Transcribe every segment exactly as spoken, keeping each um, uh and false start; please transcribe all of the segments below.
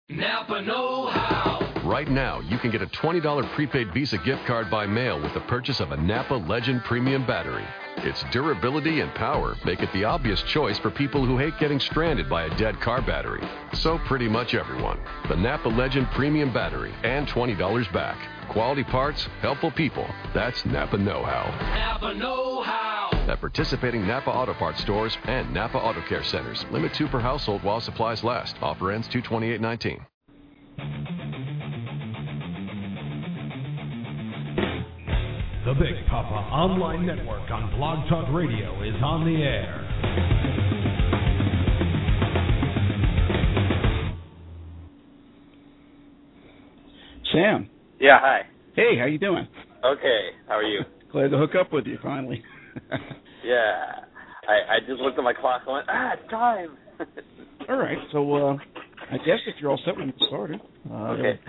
Napa know-how. Right now, you can get a twenty dollars prepaid Visa gift card by mail with the purchase of a Napa Legend Premium Battery. Its durability and power make it the obvious choice for people who hate getting stranded by a dead car battery. So pretty much everyone. The Napa Legend Premium Battery and twenty dollars back. Quality parts, helpful people. That's Napa know-how. Napa know-how. At participating Napa Auto Parts stores and Napa Auto Care centers. Limit two per household while supplies last. Offer ends two twenty-eight nineteen. The Big Papa Online Network on Blog Talk Radio is on the air. Sam. Yeah, hi. Hey, how you doing? Okay, how are you? Glad to hook up with you finally. Yeah, I, I just looked at my clock and went, ah, it's time. All right, so uh, I guess if you're all set, we can get started. Uh, okay.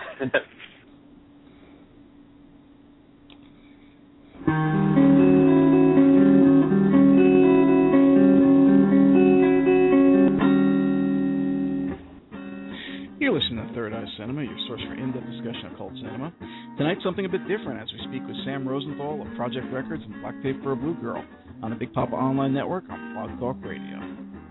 You're listening to Third Eye Cinema, your source for in-depth discussion of cult cinema. Tonight, something a bit different as we speak with Sam Rosenthal of Project Records and Black Tape for a Blue Girl on the Big Papa Online Network on Blog Talk Radio.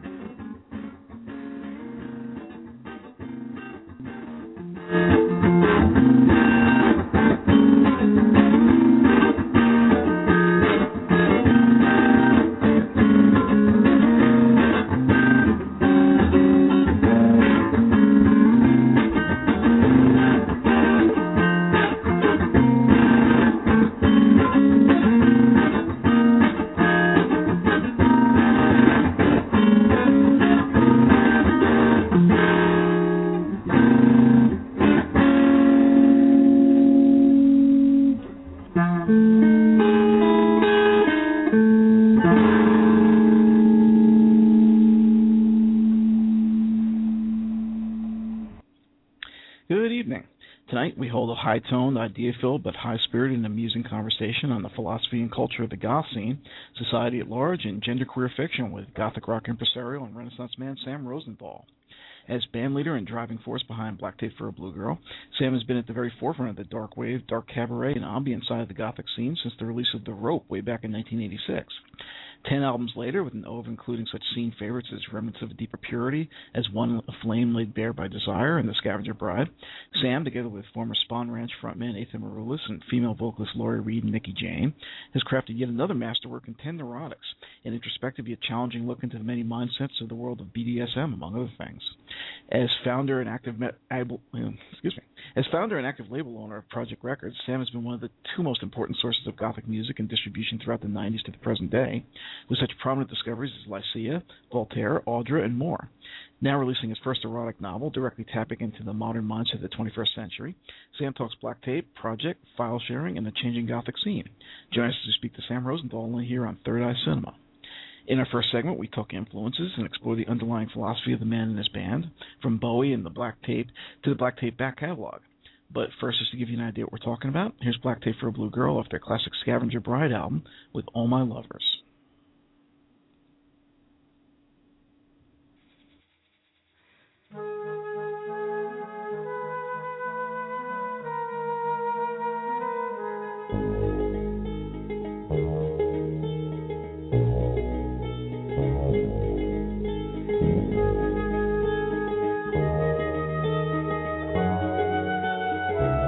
High-toned, idea-filled, but high-spirited and amusing conversation on the philosophy and culture of the goth scene, society at large, and genderqueer fiction with gothic rock impresario and Renaissance man Sam Rosenthal. As bandleader and driving force behind Black Tape for a Blue Girl, Sam has been at the very forefront of the dark wave, dark cabaret, and ambient side of the gothic scene since the release of The Rope way back in nineteen eighty-six. Ten albums later, with an ode including such scene favorites as Remnants of a Deeper Purity, As One a Flame Laid Bare by Desire, and The Scavenger Bride, Sam, together with former Spawn Ranch frontman Ethan Maroulis and female vocalist Laurie Reed and Nikki Jane, has crafted yet another masterwork in Ten Neurotics, an introspective yet challenging look into the many mindsets of the world of B D S M, among other things. As founder and active me- able, excuse me, as founder and active label owner of Project Records, Sam has been one of the two most important sources of gothic music and distribution throughout the nineties to the present day, with such prominent discoveries as Lycia, Voltaire, Audra, and more. Now releasing his first erotic novel, directly tapping into the modern mindset of the twenty-first century, Sam talks Black Tape, Project, file sharing, and the changing gothic scene. Join us as we speak to Sam Rosenthal only here on Third Eye Cinema. In our first segment, we talk influences and explore the underlying philosophy of the man and his band, from Bowie and the Black Tape to the Black Tape back catalog. But first, just to give you an idea what we're talking about, here's Black Tape for a Blue Girl off their classic Scavenger Bride album with All My Lovers.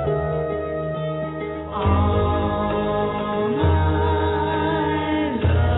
All my love.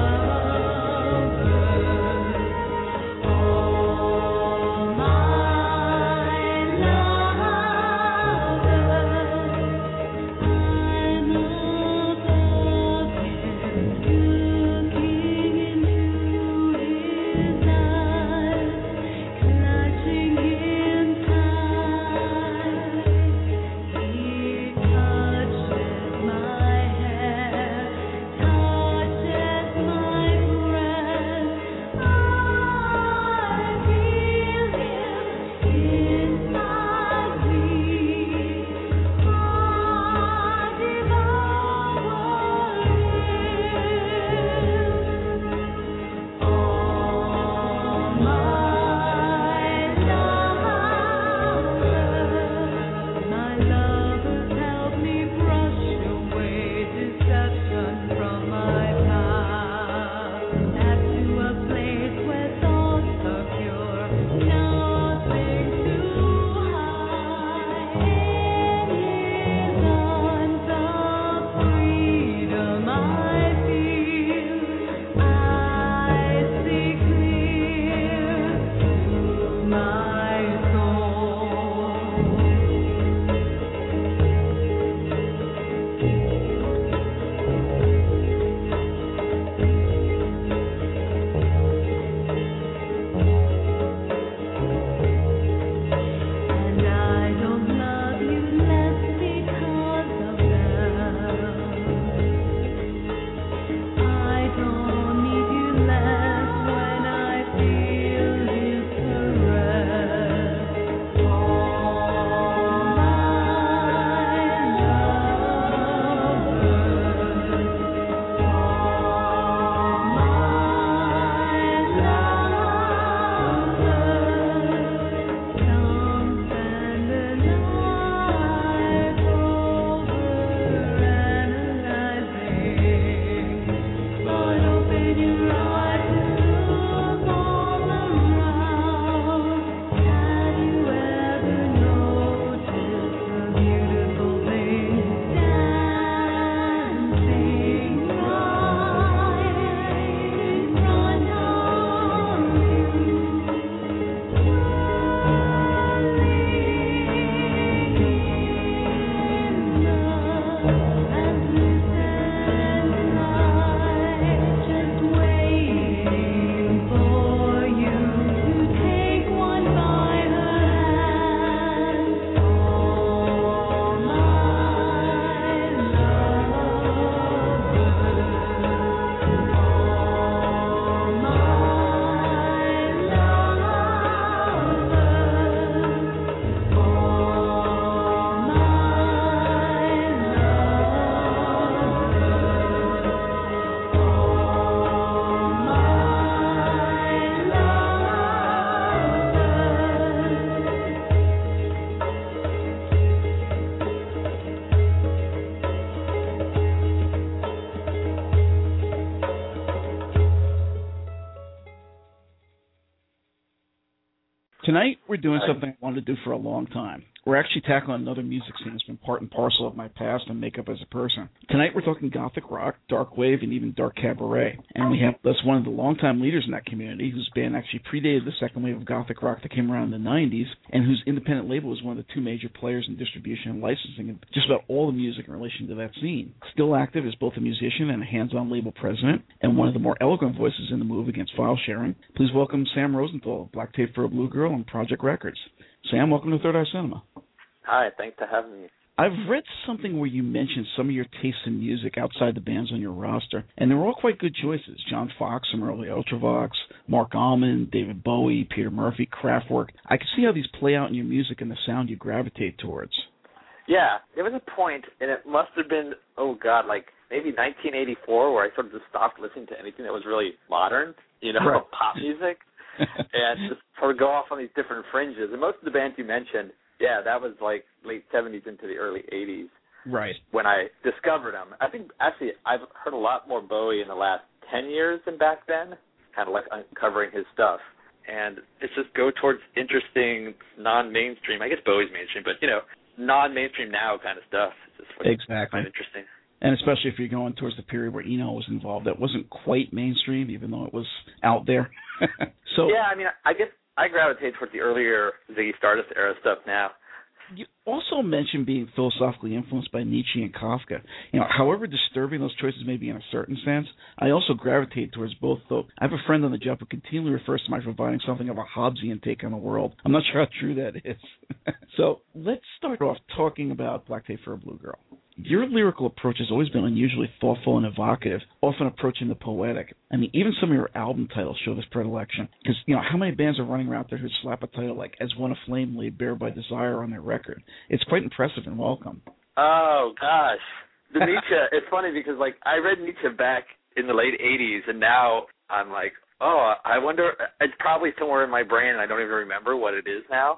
Tonight we're doing something I wanted to do for a long time. We're actually tackling another music scene that's been part and parcel of my past and makeup as a person. Tonight we're talking gothic rock, dark wave, and even dark cabaret. And we have thus one of the longtime leaders in that community, whose band actually predated the second wave of gothic rock that came around in the nineties, and whose independent label was one of the two major players in distribution and licensing of just about all the music in relation to that scene. Still active as both a musician and a hands-on label president, and one of the more eloquent voices in the move against file sharing. Please welcome Sam Rosenthal of Black Tape for a Blue Girl and Project Records. Sam, welcome to Third Eye Cinema. Hi, thanks for having me. I've read something where you mentioned some of your tastes in music outside the bands on your roster, and they were all quite good choices. John Fox from early Ultravox, Mark Allman, David Bowie, Peter Murphy, Kraftwerk. I can see how these play out in your music and the sound you gravitate towards. Yeah, there was a point, and it must have been, oh God, like maybe nineteen eighty-four, where I sort of just stopped listening to anything that was really modern, you know, right. pop music, and just sort of go off on these different fringes. And most of the bands you mentioned, yeah, that was like late seventies into the early eighties. Right. When I discovered them. I think, actually, I've heard a lot more Bowie in the last ten years than back then, kind of like uncovering his stuff. And it's just go towards interesting, non-mainstream, I guess Bowie's mainstream, but, you know, non-mainstream now kind of stuff. It's just exactly. Quite interesting. And especially if you're going towards the period where Eno was involved, that wasn't quite mainstream, even though it was out there. So yeah, I mean, I guess I gravitate towards the earlier Ziggy Stardust era stuff now. You also mentioned being philosophically influenced by Nietzsche and Kafka. You know, however disturbing those choices may be in a certain sense, I also gravitate towards both, though I have a friend on the job who continually refers to my providing something of a Hobbesian take on the world. I'm not sure how true that is. So let's start off talking about Black Tape for a Blue Girl. Your lyrical approach has always been unusually thoughtful and evocative, often approaching the poetic. I mean, even some of your album titles show this predilection. Because, you know, how many bands are running around there who slap a title like As One a Flame Laid Bare by Desire on their record? It's quite impressive and welcome. Oh, gosh. The Nietzsche, it's funny because, like, I read Nietzsche back in the late eighties, and now I'm like, oh, I wonder, it's probably somewhere in my brain, and I don't even remember what it is now.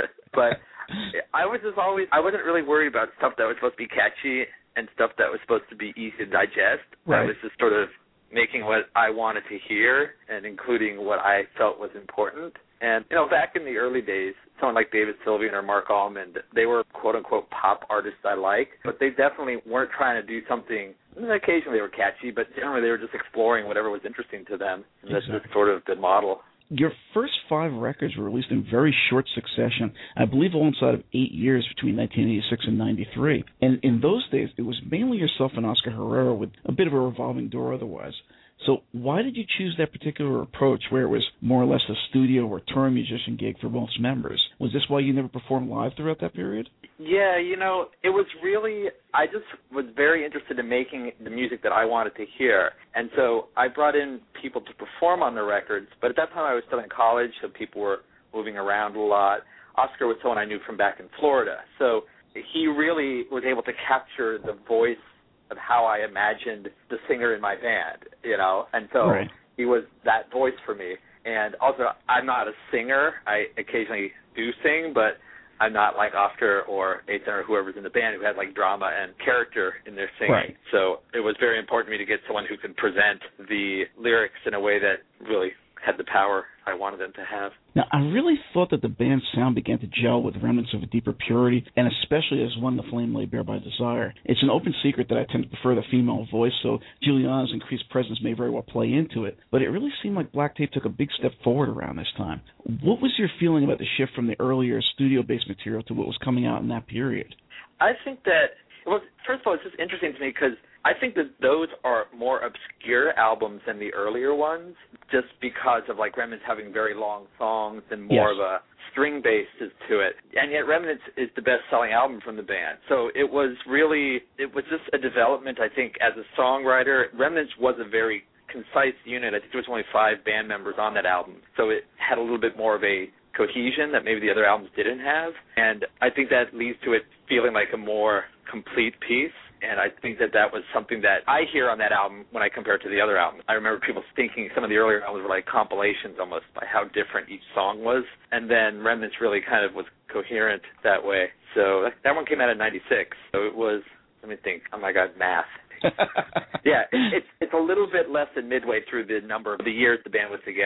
But I was just always, I wasn't really worried about stuff that was supposed to be catchy and stuff that was supposed to be easy to digest. Right. I was just sort of making what I wanted to hear and including what I felt was important. And, you know, back in the early days, someone like David Sylvian or Mark Allman, they were quote-unquote pop artists I like, but they definitely weren't trying to do something. Occasionally they were catchy, but generally they were just exploring whatever was interesting to them. And exactly. That's just sort of the model. Your first five records were released in very short succession, I believe all inside of eight years between nineteen eighty-six and ninety-three. And in those days, it was mainly yourself and Oscar Herrera with a bit of a revolving door otherwise. So why did you choose that particular approach where it was more or less a studio or touring musician gig for most members? Was this why you never performed live throughout that period? Yeah, you know, it was really, I just was very interested in making the music that I wanted to hear. And so I brought in people to perform on the records, but at that time I was still in college, so people were moving around a lot. Oscar was someone I knew from back in Florida, so he really was able to capture the voice of how I imagined the singer in my band, you know, and so right. he was that voice for me. And also, I'm not a singer. I occasionally do sing, but I'm not like Oscar or Ethan or whoever's in the band who has like drama and character in their singing. Right. So it was very important to me to get someone who could present the lyrics in a way that really had the power I wanted them to have. Now, I really thought that the band's sound began to gel with remnants of a deeper purity, and especially as One the Flame Laid Bare by Desire. It's an open secret that I tend to prefer the female voice, so Juliana's increased presence may very well play into it, but it really seemed like Black Tape took a big step forward around this time. What was your feeling about the shift from the earlier studio-based material to what was coming out in that period? I think that, well, first of all, it's just interesting to me because I think that those are more obscure albums than the earlier ones, just because of like Remnants having very long songs and more yes. of a string basis to it. And yet Remnants is the best-selling album from the band. So it was really, it was just a development, I think, as a songwriter. Remnants was a very concise unit. I think there was only five band members on that album. So it had a little bit more of a cohesion that maybe the other albums didn't have. And I think that leads to it feeling like a more complete piece. And I think that that was something that I hear on that album when I compare it to the other albums. I remember people thinking some of the earlier albums were like compilations almost by how different each song was. And then Remnants really kind of was coherent that way. So that one came out in ninety-six. So it was, let me think, oh my God, math. yeah, it, it's it's a little bit less than midway through the number of the years the band was together.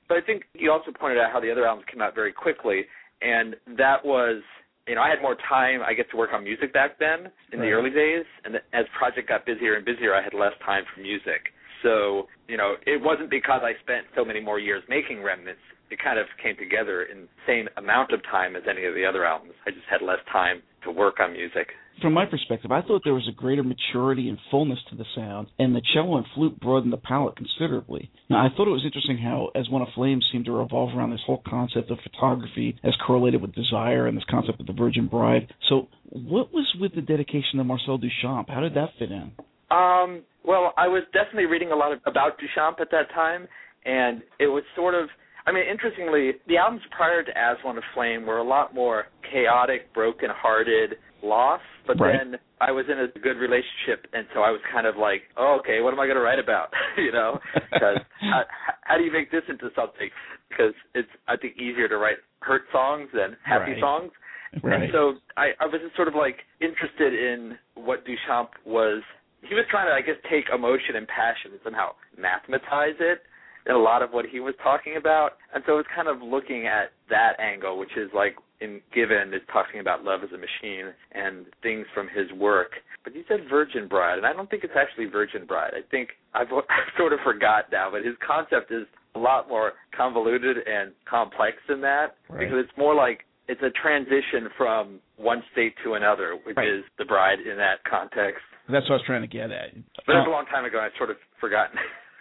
But I think you also pointed out how the other albums came out very quickly, and that was, you know, I had more time, I guess, to work on music back then in right. the early days, and as project got busier and busier, I had less time for music. So, you know, it wasn't because I spent so many more years making Remnants. It kind of came together in the same amount of time as any of the other albums. I just had less time to work on music. From my perspective, I thought there was a greater maturity and fullness to the sound, and the cello and flute broadened the palette considerably. Now, I thought it was interesting how As One Aflame seemed to revolve around this whole concept of photography as correlated with desire and this concept of the Virgin Bride. So what was with the dedication to Marcel Duchamp? How did that fit in? Um, well, I was definitely reading a lot of, about Duchamp at that time, and it was sort of, I mean, interestingly, the albums prior to As One Aflame were a lot more chaotic, broken-hearted, lost, but right. then I was in a good relationship, and so I was kind of like, oh, okay, what am I going to write about, you know? Because how, how do you make this into something? Because it's, I think, easier to write hurt songs than happy right. songs. Right. And so I, I was just sort of like interested in what Duchamp was. He was trying to, I guess, take emotion and passion and somehow mathematize it in a lot of what he was talking about. And so it was kind of looking at that angle, which is like in Given is talking about love as a machine and things from his work. But you said Virgin Bride, and I don't think it's actually Virgin Bride. I think I've, I've sort of forgot now, but his concept is a lot more convoluted and complex than that, right. because it's more like it's a transition from one state to another, which right. is the bride in that context. That's what I was trying to get at. But uh, it was a long time ago. I've sort of forgotten.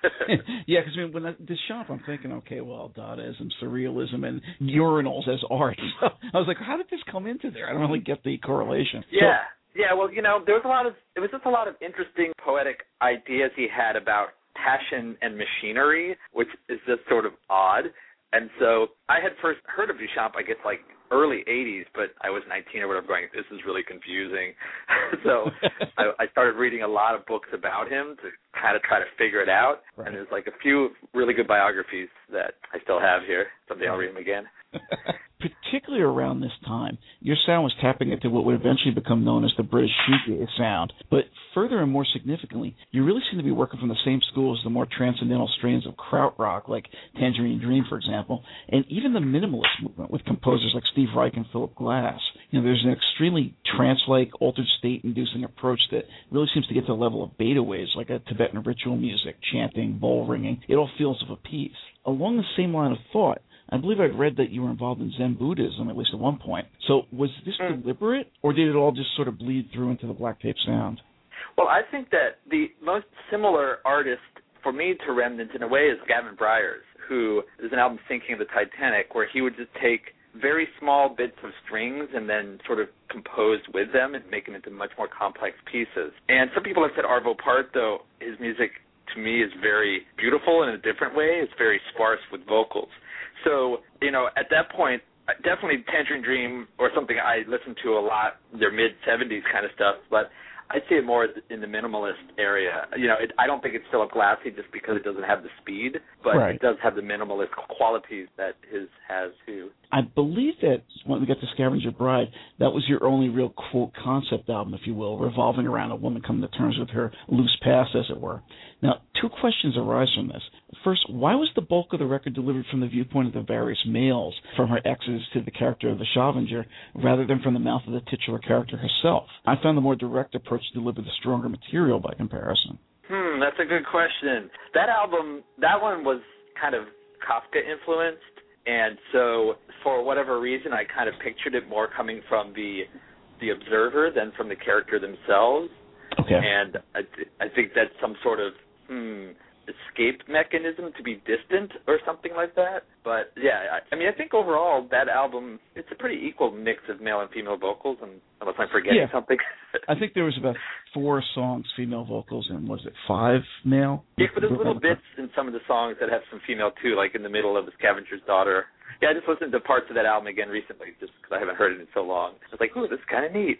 yeah, because I mean, when I, this shop, I'm thinking, okay, well, Dadaism, surrealism, and urinals as art. So I was like, how did this come into there? I don't really get the correlation. Yeah, so, yeah. Well, you know, there was a lot of it was just a lot of interesting poetic ideas he had about passion and machinery, which is just sort of odd. And so I had first heard of Duchamp, I guess, like early eighties, but I was nineteen or whatever going, this is really confusing. so I, I started reading a lot of books about him to kind of try to figure it out. Right. And there's like a few really good biographies that I still have here. Someday I'll read them again. Particularly around this time, your sound was tapping into what would eventually become known as the British shoegaze sound. But further and more significantly, you really seem to be working from the same school as the more transcendental strains of krautrock, like Tangerine Dream, for example, and even the minimalist movement with composers like Steve Reich and Philip Glass. You know, there's an extremely trance-like, altered state-inducing approach that really seems to get to the level of beta waves, like a Tibetan ritual music, chanting, bowl ringing. It all feels of a piece. Along the same line of thought, I believe I'd read that you were involved in Zen Buddhism, at least at one point. So was this mm. deliberate, or did it all just sort of bleed through into the Black Tape sound? Well, I think that the most similar artist for me to Remnant in a way is Gavin Bryars, who is an album Sinking of the Titanic, where he would just take very small bits of strings and then sort of compose with them and make them into much more complex pieces. And some people have said Arvo Part, though, his music to me is very beautiful in a different way. It's very sparse with vocals. So, you know, at that point, definitely Tangerine Dream or something I listened to a lot, their mid-seventies kind of stuff, but I'd say it more in the minimalist area. You know, it, I don't think it's Philip Glassy just because it doesn't have the speed, but right. it does have the minimalist qualities that his has too. I believe that when we got to Scavenger Bride, that was your only real, quote, concept album, if you will, revolving around a woman coming to terms with her loose past, as it were. Now, two questions arise from this. First, why was the bulk of the record delivered from the viewpoint of the various males, from her exes to the character of the Schavenger, rather than from the mouth of the titular character herself? I found the more direct approach delivered the stronger material by comparison. Hmm, that's a good question. That album, that one was kind of Kafka-influenced, and so for whatever reason, I kind of pictured it more coming from the the observer than from the character themselves. Okay. And I, th- I think that's some sort of hmm, escape mechanism to be distant or something like that. But, yeah, I, I mean, I think overall that album, it's a pretty equal mix of male and female vocals, and unless I'm forgetting yeah. something. I think there was about four songs, female vocals, and was it five male? Yeah, but there's little bits in some of the songs that have some female, too, like in the middle of The Scavenger's Daughter. Yeah, I just listened to parts of that album again recently, just because I haven't heard it in so long. I was like, ooh, this is kind of neat.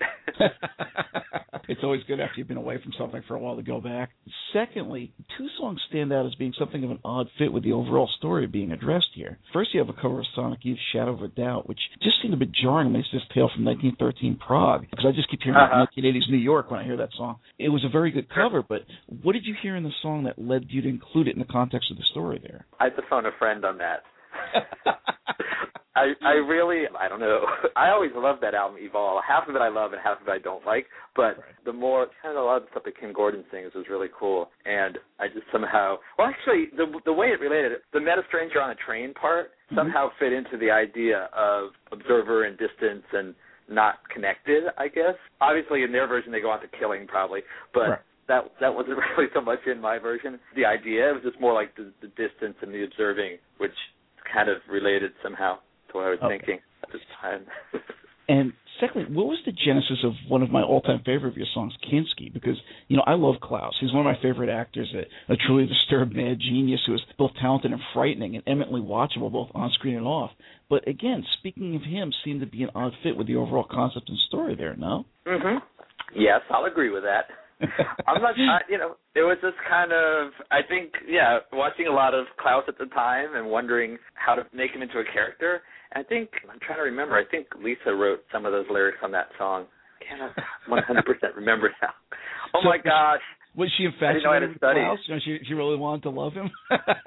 It's always good after you've been away from something for a while to go back. Secondly, two songs stand out as being something of an odd fit with the overall story being addressed here. First, you have a cover of Sonic Youth's Shadow of a Doubt, which just seemed a bit jarring amidst this tale from nineteen thirteen Prague, because I just keep hearing uh-huh. nineteen eighties New York when I hear that song. It was a very good cover, but what did you hear in the song that led you to include it in the context of the story there? I had to phone a friend on that. I I really, I don't know. I always loved that album, Evolve. Half of it I love and half of it I don't like. But right. the more, kind of a lot of the stuff that Kim Gordon sings was really cool. And I just somehow, well, actually, the the way it related, the Met a Stranger on a Train part mm-hmm. somehow fit into the idea of observer and distance and not connected, I guess. Obviously, in their version, they go on to killing probably. But right. that that wasn't really so much in my version. The idea, it was just more like the, the distance and the observing, which kind of related somehow to what I was okay. thinking at this time. And secondly, what was the genesis of one of my all-time favorite of your songs, Kinski? Because, you know, I love Klaus. He's one of my favorite actors, a, a truly disturbed mad genius who is both talented and frightening and eminently watchable both on-screen and off. But again, speaking of him, seemed to be an odd fit with the overall concept and story there, no? Mm-hmm. Yes, I'll agree with that. I'm not, I, you know, it was just kind of, I think, yeah, watching a lot of Klaus at the time and wondering how to make him into a character. I think, I'm trying to remember, I think Lisa wrote some of those lyrics on that song. I can't one hundred percent remember now. Oh, so, my gosh. Was she infatuated with Klaus? You know, she, she really wanted to love him?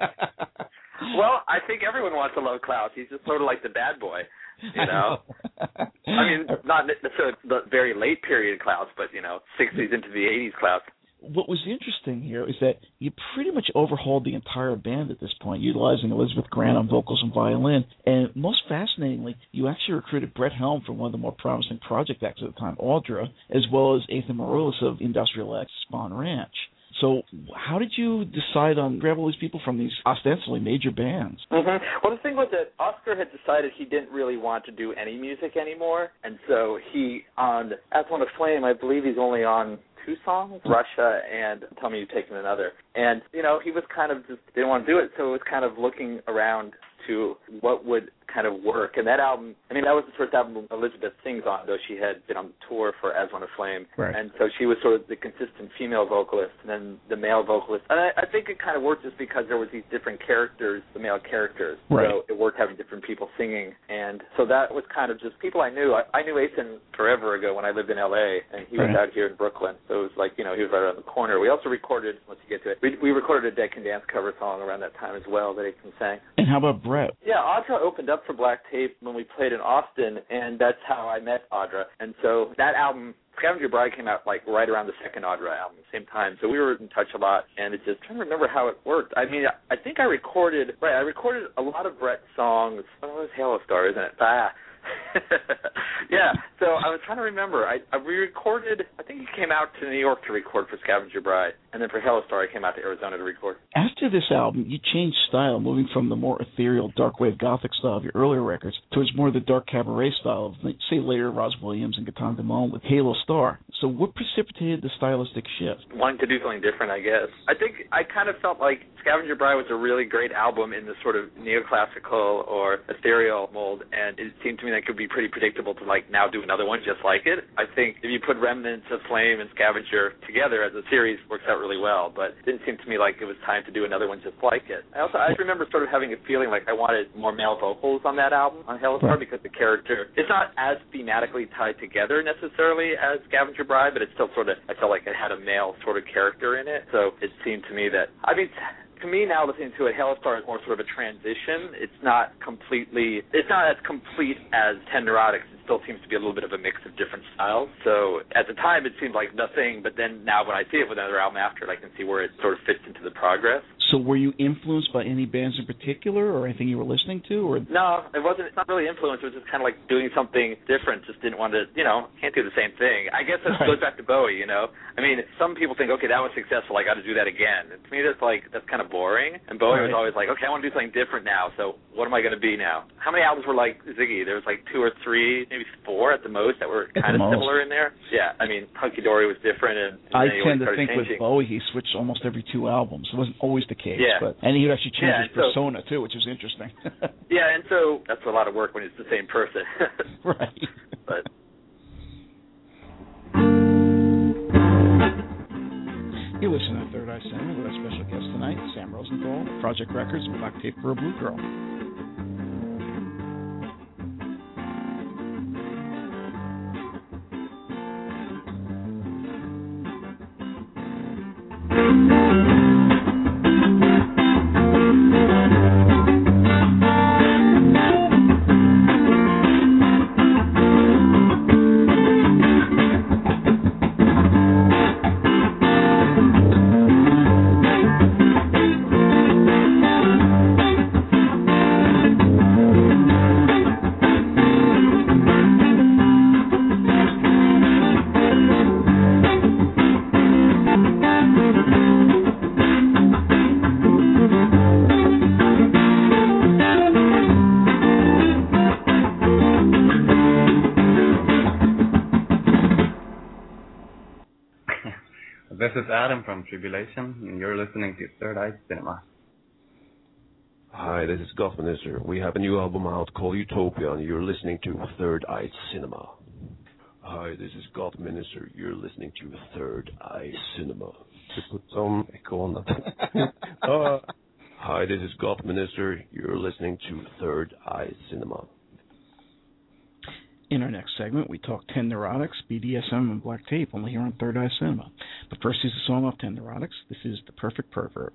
Well, I think everyone wants to love Klaus. He's just sort of like the bad boy, you know? I mean, not necessarily the very late period Klaus, but, you know, sixties into the eighties Klaus. What was interesting here is that you pretty much overhauled the entire band at this point, utilizing Elizabeth Grant on vocals and violin. And most fascinatingly, you actually recruited Brett Helm from one of the more promising project acts at the time, Audra, as well as Ethan Maroulis of Industrial X, Spawn Ranch. So how did you decide on grab all these people from these ostensibly major bands? Mm-hmm. Well, the thing was that Oscar had decided he didn't really want to do any music anymore. And so he, on As One of Flame, I believe he's only on two songs, Russia and Tell Me You've Taken Another. And, you know, he was kind of just didn't want to do it, so it was kind of looking around to what would kind of work. And that album, I mean, that was the first album Elizabeth sings on, though she had been on tour for As One of Flame. Right. And so she was sort of the consistent female vocalist and then the male vocalist. And I, I think it kind of worked just because there was these different characters, the male characters. Right. So it worked having different people singing. And so that was kind of just people I knew. I, I knew Ethan forever ago when I lived in L A, and he was right. out here in Brooklyn. So it was like, you know, he was right around the corner. We also recorded, once you get to it, we, we recorded a Dead Can Dance cover song around that time as well that Ethan sang. And how about Brett? Yeah, Audra opened up for Black Tape when we played in Austin, and that's how I met Audra. And so that album, Scavenger Bride, came out like right around the second Audra album, same time. So we were in touch a lot, and it's just trying to remember how it worked. I mean, I think I recorded, right, I recorded a lot of Brett's songs. Oh, it was Halo Star, isn't it? Ah. Yeah, so I was trying to remember. I, I re-recorded, I think he came out to New York to record for Scavenger Bride, and then for Halo Star, I came out to Arizona to record. After this album, you changed style, moving from the more ethereal, dark wave gothic style of your earlier records towards more the dark cabaret style of, say, later Roz Williams and Gaetan Dumont with Halo Star. So what precipitated the stylistic shift? Wanting to do something different, I guess. I think I kind of felt like Scavenger Bride was a really great album in the sort of neoclassical or ethereal mold, and it seemed to me that it could be pretty predictable to, like, now do another one just like it. I think if you put Remnants of Flame and Scavenger together as a series, it works out really well, but it didn't seem to me like it was time to do another one just like it. I also I remember sort of having a feeling like I wanted more male vocals on that album, on Halo Star, because the character, it's not as thematically tied together necessarily as Scavenger Bride, but it's still sort of, I felt like it had a male sort of character in it, so it seemed to me that, I mean, to me now, listening to it, Halo Star is more sort of a transition. It's not completely, it's not as complete as Tenderotics. It still seems to be a little bit of a mix of different styles. So at the time, it seemed like nothing, but then now when I see it with another album after it, I can see where it sort of fits into the progress. So were you influenced by any bands in particular or anything you were listening to? Or No, it wasn't. It's not really influenced. It was just kind of like doing something different. Just didn't want to, you know, can't do the same thing. I guess it right. goes back to Bowie, you know. I mean, some people think, okay, that was successful. I got to do that again. And to me, that's like, that's kind of boring. And Bowie right. was always like, okay, I want to do something different now. So what am I going to be now? How many albums were like Ziggy? There was like two or three, maybe four at the most that were kind of similar in there. Yeah, I mean, Hunky Dory was different. And, and I tend to think changing. with Bowie, he switched almost every two albums. It wasn't always the case. Yeah. But, and he would actually change yeah, his persona, so, too, which is interesting. Yeah, and so that's a lot of work when it's the same person. Right. But you listen to Third Eye Cinema with our special guest tonight, Sam Rosenthal, Project Records, Black Tape for a Blue Girl. This is Adam from Tribulation, and you're listening to Third Eye Cinema. Hi, this is Goth Minister. We have a new album out called Utopia, and you're listening to Third Eye Cinema. Hi, this is Goth Minister. You're listening to Third Eye Cinema. To put some echo on that. uh, hi, this is Goth Minister. You're listening to Third Eye Cinema. In our next segment, we talk ten Neurotics, B D S M, and Black Tape, only here on Third Eye Cinema. But first is a song off ten Neurotics. This is The Perfect Pervert.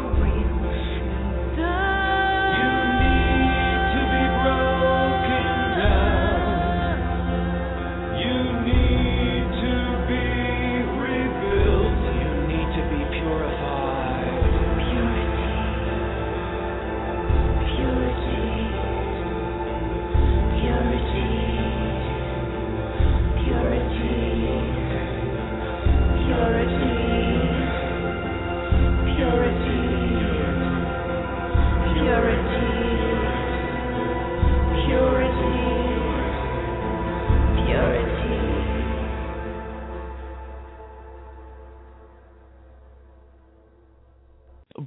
You need to be broken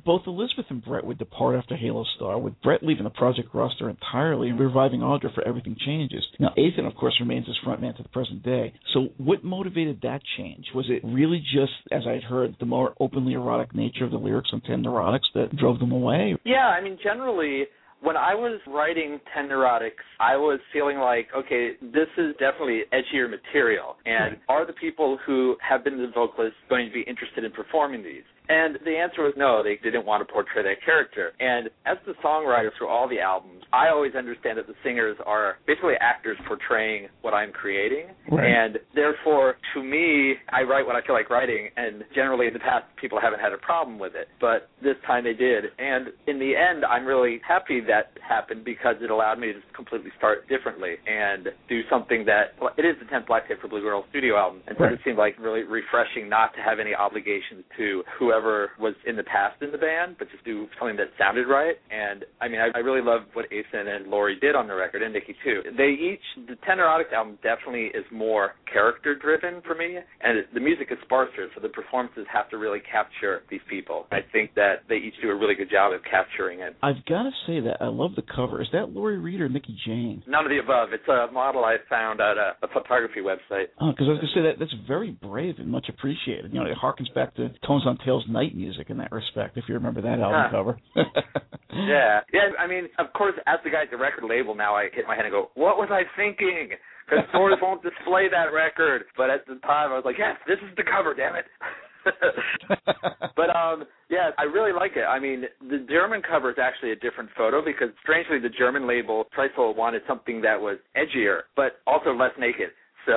Both Elizabeth and Brett would depart after Halo Star, with Brett leaving the project roster entirely and reviving Audra for Everything Changes. Now, Ethan, of course, remains his frontman to the present day. So what motivated that change? Was it really just, as I had heard, the more openly erotic nature of the lyrics on Ten Neurotics that drove them away? Yeah, I mean, generally, when I was writing Ten Neurotics, I was feeling like, okay, this is definitely edgier material, and right. are the people who have been the vocalists going to be interested in performing these? And the answer was no, they didn't want to portray that character. And as the songwriter through all the albums, I always understand that the singers are basically actors portraying what I'm creating. Right. And therefore, to me, I write what I feel like writing, and generally in the past, people haven't had a problem with it. But this time they did. And in the end, I'm really happy that happened because it allowed me to completely start differently and do something that, well, it is the tenth Black Tape for Blue Girl studio album, and so right. it seemed like really refreshing not to have any obligations to whoever was in the past in the band, but just do something that sounded right. And I mean, I, I really love what Ethan and Laurie did on the record, and Nikki too. They each, the Ten Neurotics album definitely is more character-driven for me, and it, the music is sparser, so the performances have to really capture these people. I think that they each do a really good job of capturing it. I've got to say that I love the cover. Is that Laurie Reed or Nikki Jane? None of the above. It's a model I found at a, a photography website. Oh, because I was going to say that that's very brave and much appreciated. You know, it harkens back to Tones on Tails Night Music in that respect, if you remember that album huh. cover. yeah. Yeah, I mean, of course, as the guy at the record label now, I hit my head and go, what was I thinking? Because stores won't display that record. But at the time, I was like, yes, this is the cover, damn it. But, um, yeah, I really like it. I mean, the German cover is actually a different photo because, strangely, the German label, Trisoul, wanted something that was edgier, but also less naked. So...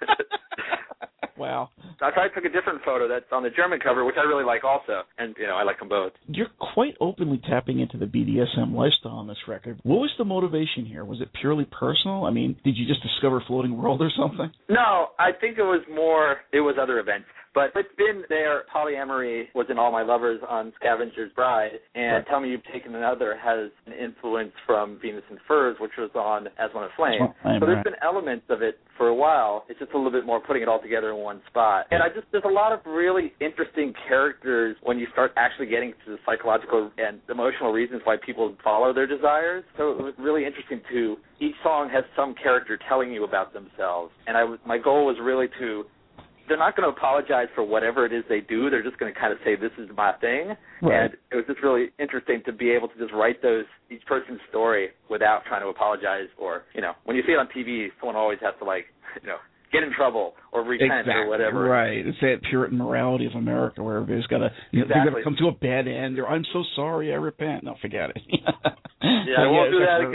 Wow. So I took a different photo that's on the German cover, which I really like also, and, you know, I like them both. You're quite openly tapping into the B D S M lifestyle on this record. What was the motivation here? Was it purely personal? I mean, did you just discover Floating World or something? No, I think it was more, it was other events. But it's been there. Polyamory was in All My Lovers on Scavenger's Bride, and right. Tell Me You've Taken Another has an influence from Venus and Furs, which was on As One Aflame. Well, so there's right. been elements of it for a while. It's just a little bit more putting it all together in one spot. And I just there's a lot of really interesting characters when you start actually getting to the psychological and emotional reasons why people follow their desires. So it was really interesting to each song has some character telling you about themselves. And I was, my goal was really to they're not going to apologize for whatever it is they do. They're just going to kind of say, this is my thing. Right. And it was just really interesting to be able to just write those, each person's story without trying to apologize or, you know, when you see it on T V, someone always has to, like, you know, get in trouble or repent exactly. or whatever. Right. It's that Puritan morality of America where everybody's got to, you know, exactly. come to a bad end or I'm so sorry, I repent. No, forget it. yeah, I won't do that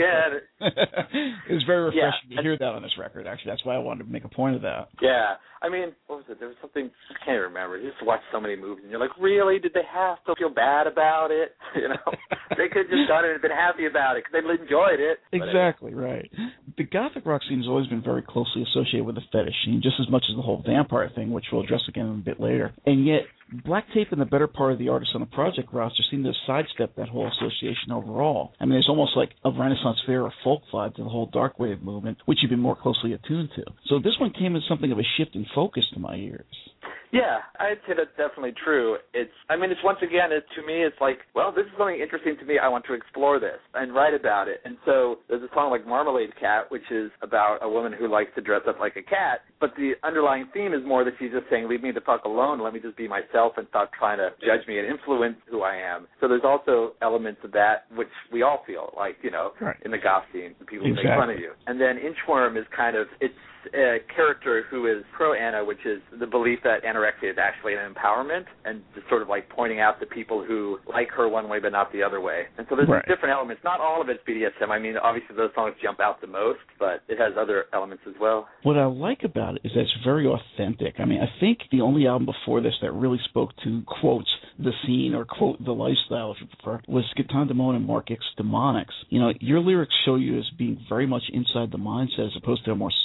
again. It was very refreshing yeah. to hear that on this record, actually. That's why I wanted to make a point of that. Yeah. I mean, what was it? There was something, I can't remember. You just watch so many movies, and you're like, really? Did they have to feel bad about it? You know, they could have just done it and been happy about it because they enjoyed it. Exactly, right. The Gothic rock scene has always been very closely associated with the fetish scene, just as much as the whole vampire thing, which we'll address again a bit later. And yet, Black Tape and the better part of the artists on the project roster seem to have sidestepped that whole association overall. I mean, there's almost like a Renaissance fair or folk vibe to the whole dark wave movement, which you've been more closely attuned to. So this one came as something of a shift in focus to my ears. Yeah, I'd say that's definitely true. It's, I mean, it's once again, it, to me, it's like, well, this is something interesting to me. I want to explore this and write about it. And so there's a song like Marmalade Cat, which is about a woman who likes to dress up like a cat. But the underlying theme is more that she's just saying, leave me the fuck alone. Let me just be myself and stop trying to judge me and influence who I am. So there's also elements of that, which we all feel like, you know, right. in the goth scene, the people exactly. who make fun of you. And then Inchworm is kind of, it's a character who is pro-Ana, which is the belief that anorexia is actually an empowerment, and just sort of like pointing out the people who like her one way but not the other way. And so there's right. different elements. Not all of it's B D S M. I mean, obviously those songs jump out the most, but it has other elements as well. What I like about it is that it's very authentic. I mean, I think the only album before this that really spoke to, quotes, the scene or, quote, the lifestyle, if you prefer, was Gaetan Damone and Mark X Demonics. You know, your lyrics show you as being very much inside the mindset as opposed to a more surface thing.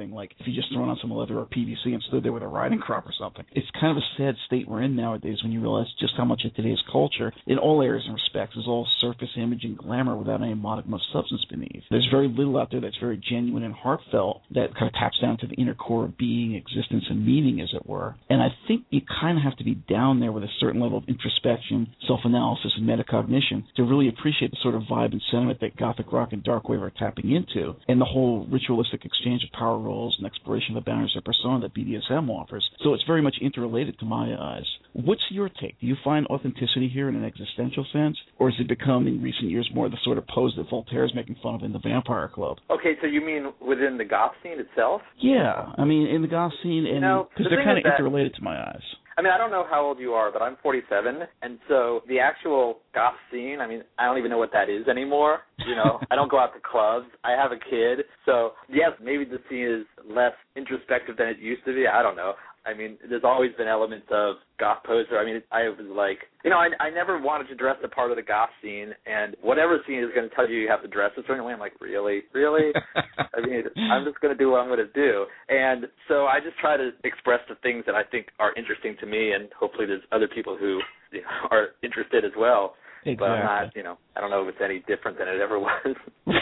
thing, like if you just thrown on some leather or P V C and stood there with a riding crop or something. It's kind of a sad state we're in nowadays when you realize just how much of today's culture, in all areas and respects, is all surface image and glamour without any modicum of substance beneath. There's very little out there that's very genuine and heartfelt that kind of taps down to the inner core of being, existence, and meaning, as it were. And I think you kind of have to be down there with a certain level of introspection, self-analysis, and metacognition to really appreciate the sort of vibe and sentiment that gothic rock and dark wave are tapping into, and the whole ritualistic exchange of power roles and exploration of the boundaries of persona that B D S M offers. So it's very much interrelated to my eyes. What's your take? Do you find authenticity here in an existential sense, or has it become in recent years more the sort of pose that Voltaire is making fun of in the Vampire Club? Okay, so you mean within the goth scene itself? Yeah, I mean in the goth scene, and because they're kind of interrelated to my eyes. I mean, I don't know how old you are, but I'm forty-seven, and so the actual goth scene, I mean, I don't even know what that is anymore. You know, I don't go out to clubs. I have a kid. So, yes, maybe the scene is less introspective than it used to be. I don't know. I mean, there's always been elements of goth poser. I mean, I was like, you know, I, I never wanted to dress a part of the goth scene, and whatever scene is going to tell you you have to dress a certain way, I'm like, really? Really? I mean, I'm just going to do what I'm going to do. And so I just try to express the things that I think are interesting to me, and hopefully there's other people who you know, are interested as well. Exactly. But I'm not, you know, I don't know if it's any different than it ever was.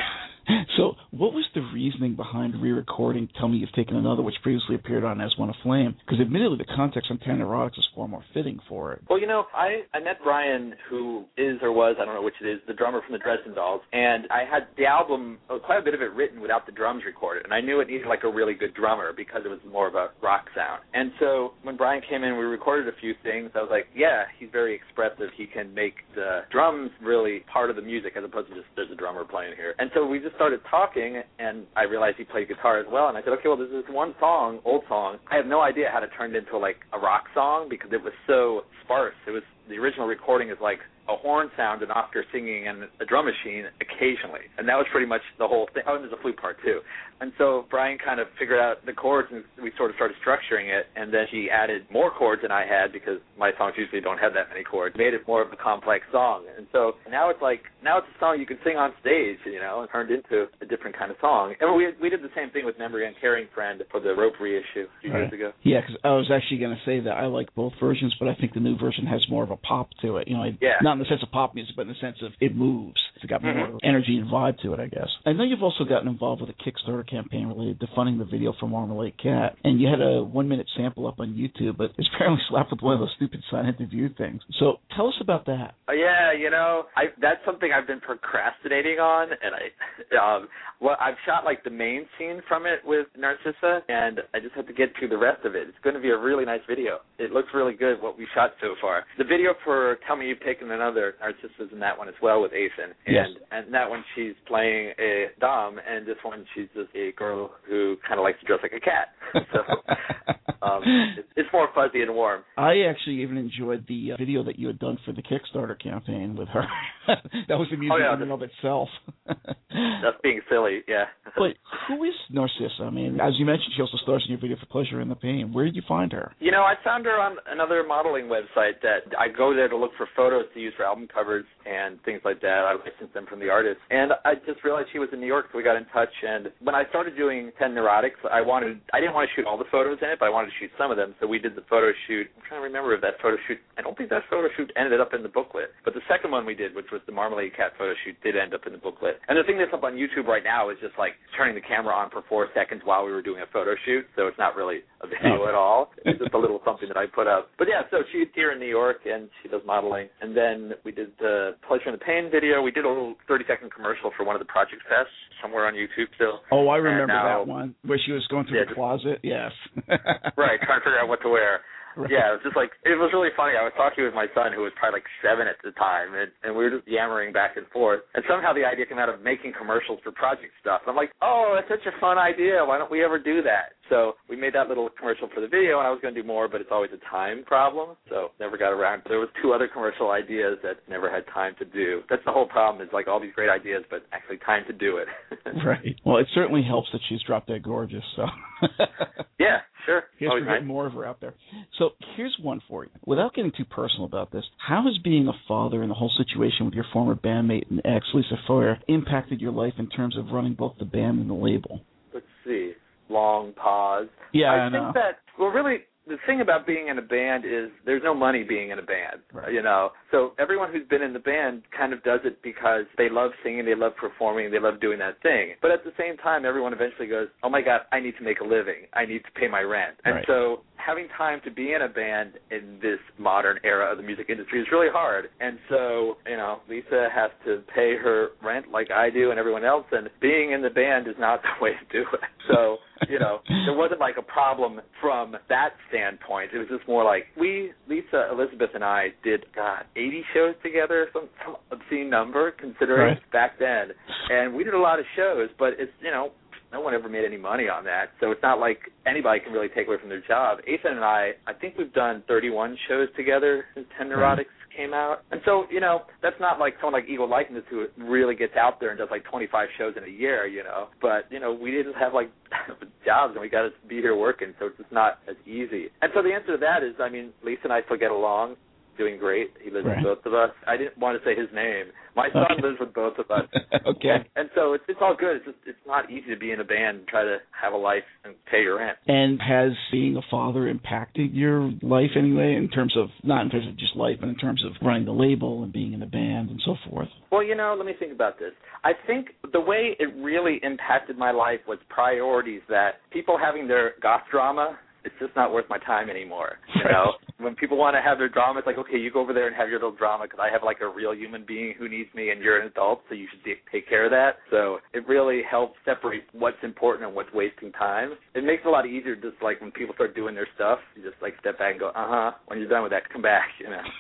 So what was the reasoning behind re-recording Tell Me You've Taken Another, which previously appeared on As One Aflame? Because admittedly, the context on Ten Erotics is far more fitting for it. Well, you know, I, I met Brian, who is or was, I don't know which it is, the drummer from the Dresden Dolls, and I had the album, quite a bit of it written without the drums recorded, and I knew it needed like a really good drummer because it was more of a rock sound. And so when Brian came in, we recorded a few things. I was like, yeah, he's very expressive. He can make the drums really part of the music as opposed to just there's a drummer playing here. And so we just started talking, and I realized he played guitar as well, and I said, okay, well, there's this one song, old song. I have no idea how to turn it into like a rock song because it was so sparse. It was, the original recording is like a horn sound, an Oscar singing, and a drum machine occasionally. And that was pretty much the whole thing. Oh, and there's a flute part, too. And so Brian kind of figured out the chords, and we sort of started structuring it, and then he added more chords than I had because my songs usually don't have that many chords, made it more of a complex song. And so now it's like, now it's a song you can sing on stage, you know, and turned into a different kind of song. And we we did the same thing with Memory and Caring Friend for the Rope reissue a few right. years ago. Yeah, because I was actually going to say that I like both versions, but I think the new version has more of a pop to it. You know, yeah. Not in the sense of pop music, but in the sense of it moves. It's got more mm-hmm. energy and vibe to it, I guess. I know you've also gotten involved with a Kickstarter campaign related to funding the video for Marmalade Cat, and you had a one-minute sample up on YouTube, but it's apparently slapped with one of those stupid silent interview things. So tell us about that. Uh, yeah, you know, I, that's something I've been procrastinating on, and I, um, well, I've shot like the main scene from it with Narcissa, and I just have to get through the rest of it. It's going to be a really nice video. It looks really good, what we shot so far. The video for Tell Me You've Taken Another, Narcissa's in that one as well with Asen, and yes. and that one she's playing a dom, and this one she's just a girl who kind of likes to dress like a cat. So um, it's, it's more fuzzy and warm. I actually even enjoyed the uh, video that you had done for the Kickstarter campaign with her. That was amusing oh, yeah, in and of itself. That's being silly, yeah. But who is Narcissa? I mean, as you mentioned, she also stars in your video for Pleasure and the Pain. Where did you find her? You know, I found her on another modeling website that I go there to look for photos to use for album covers and things like that. I licensed them from the artist. And I just realized she was in New York, so we got in touch. And when I started doing Ten Neurotics, I wanted, I didn't want to shoot all the photos in it, but I wanted to shoot some of them. So we did the photo shoot. I'm trying to remember if that photo shoot, I don't think that photo shoot ended up in the booklet. But the second one we did, which was the Marmalade Cat photo shoot, did end up in the booklet. And the thing that's up on YouTube right now is just like turning the camera on for four seconds while we were doing a photo shoot. So it's not really a video at all. It's just a little something that I put up. But yeah, so she's here in New York, and she does modeling. And then we did the Pleasure and the Pain video. We did a little thirty-second commercial for one of the Project Fests somewhere on YouTube still. Oh, I remember now, that one, where she was going through yeah, the closet. Yes. Right, trying to figure out what to wear. Right. Yeah, it was just like, it was really funny. I was talking with my son, who was probably like seven at the time, and, and we were just yammering back and forth. And somehow the idea came out of making commercials for project stuff. And I'm like, oh, that's such a fun idea. Why don't we ever do that? So we made that little commercial for the video, and I was going to do more, but it's always a time problem, so never got around. There was two other commercial ideas that never had time to do. That's the whole problem, is like all these great ideas, but actually time to do it. Right. Well, it certainly helps that she's drop dead gorgeous, so. Yeah, sure. Here's for getting more of her out there. So here's one for you. Without getting too personal about this, how has being a father and the whole situation with your former bandmate and ex, Lisa Foyer, impacted your life in terms of running both the band and the label? Let's see. long pause. Yeah, I, I think know. that, well, really, the thing about being in a band is there's no money being in a band, Right. you know. So everyone who's been in the band kind of does it because they love singing, they love performing, they love doing that thing. But at the same time, everyone eventually goes, oh, my God, I need to make a living. I need to pay my rent. And Right. so having time to be in a band in this modern era of the music industry is really hard. And so, you know, Lisa has to pay her rent like I do and everyone else, and being in the band is not the way to do it. So, you know, there wasn't like a problem from that standpoint. It was just more like we, Lisa, Elizabeth, and I did, God, eighty shows together, some, some obscene number considering Right. back then. And we did a lot of shows, but it's, you know, no one ever made any money on that. So it's not like anybody can really take away from their job. Ethan and I, I think we've done thirty-one shows together since Ten Neurotics came out. And so, you know, that's not like someone like Eagle Likeness who really gets out there and does like twenty-five shows in a year, you know. But, you know, we didn't have like jobs and we got to be here working, so it's just not as easy. And so the answer to that is, I mean, Lisa and I still get along. Doing great. He lives Right. with both of us. I didn't want to say his name. My son Okay. lives with both of us. Okay. And, and so it's it's all good. It's just it's not easy to be in a band and try to have a life and pay your rent. And has being a father impacted your life anyway, in terms of, not in terms of just life, but in terms of running the label and being in the band and so forth? Well, you know, let me think about this. I think the way it really impacted my life was priorities, that people having their goth drama, it's just not worth my time anymore. You Right. know, when people want to have their drama, it's like, okay, you go over there and have your little drama because I have like a real human being who needs me and you're an adult, so you should take take care of that. So it really helps separate what's important and what's wasting time. It makes it a lot easier just like when people start doing their stuff, you just like step back and go, uh-huh, when you're done with that, come back, you know.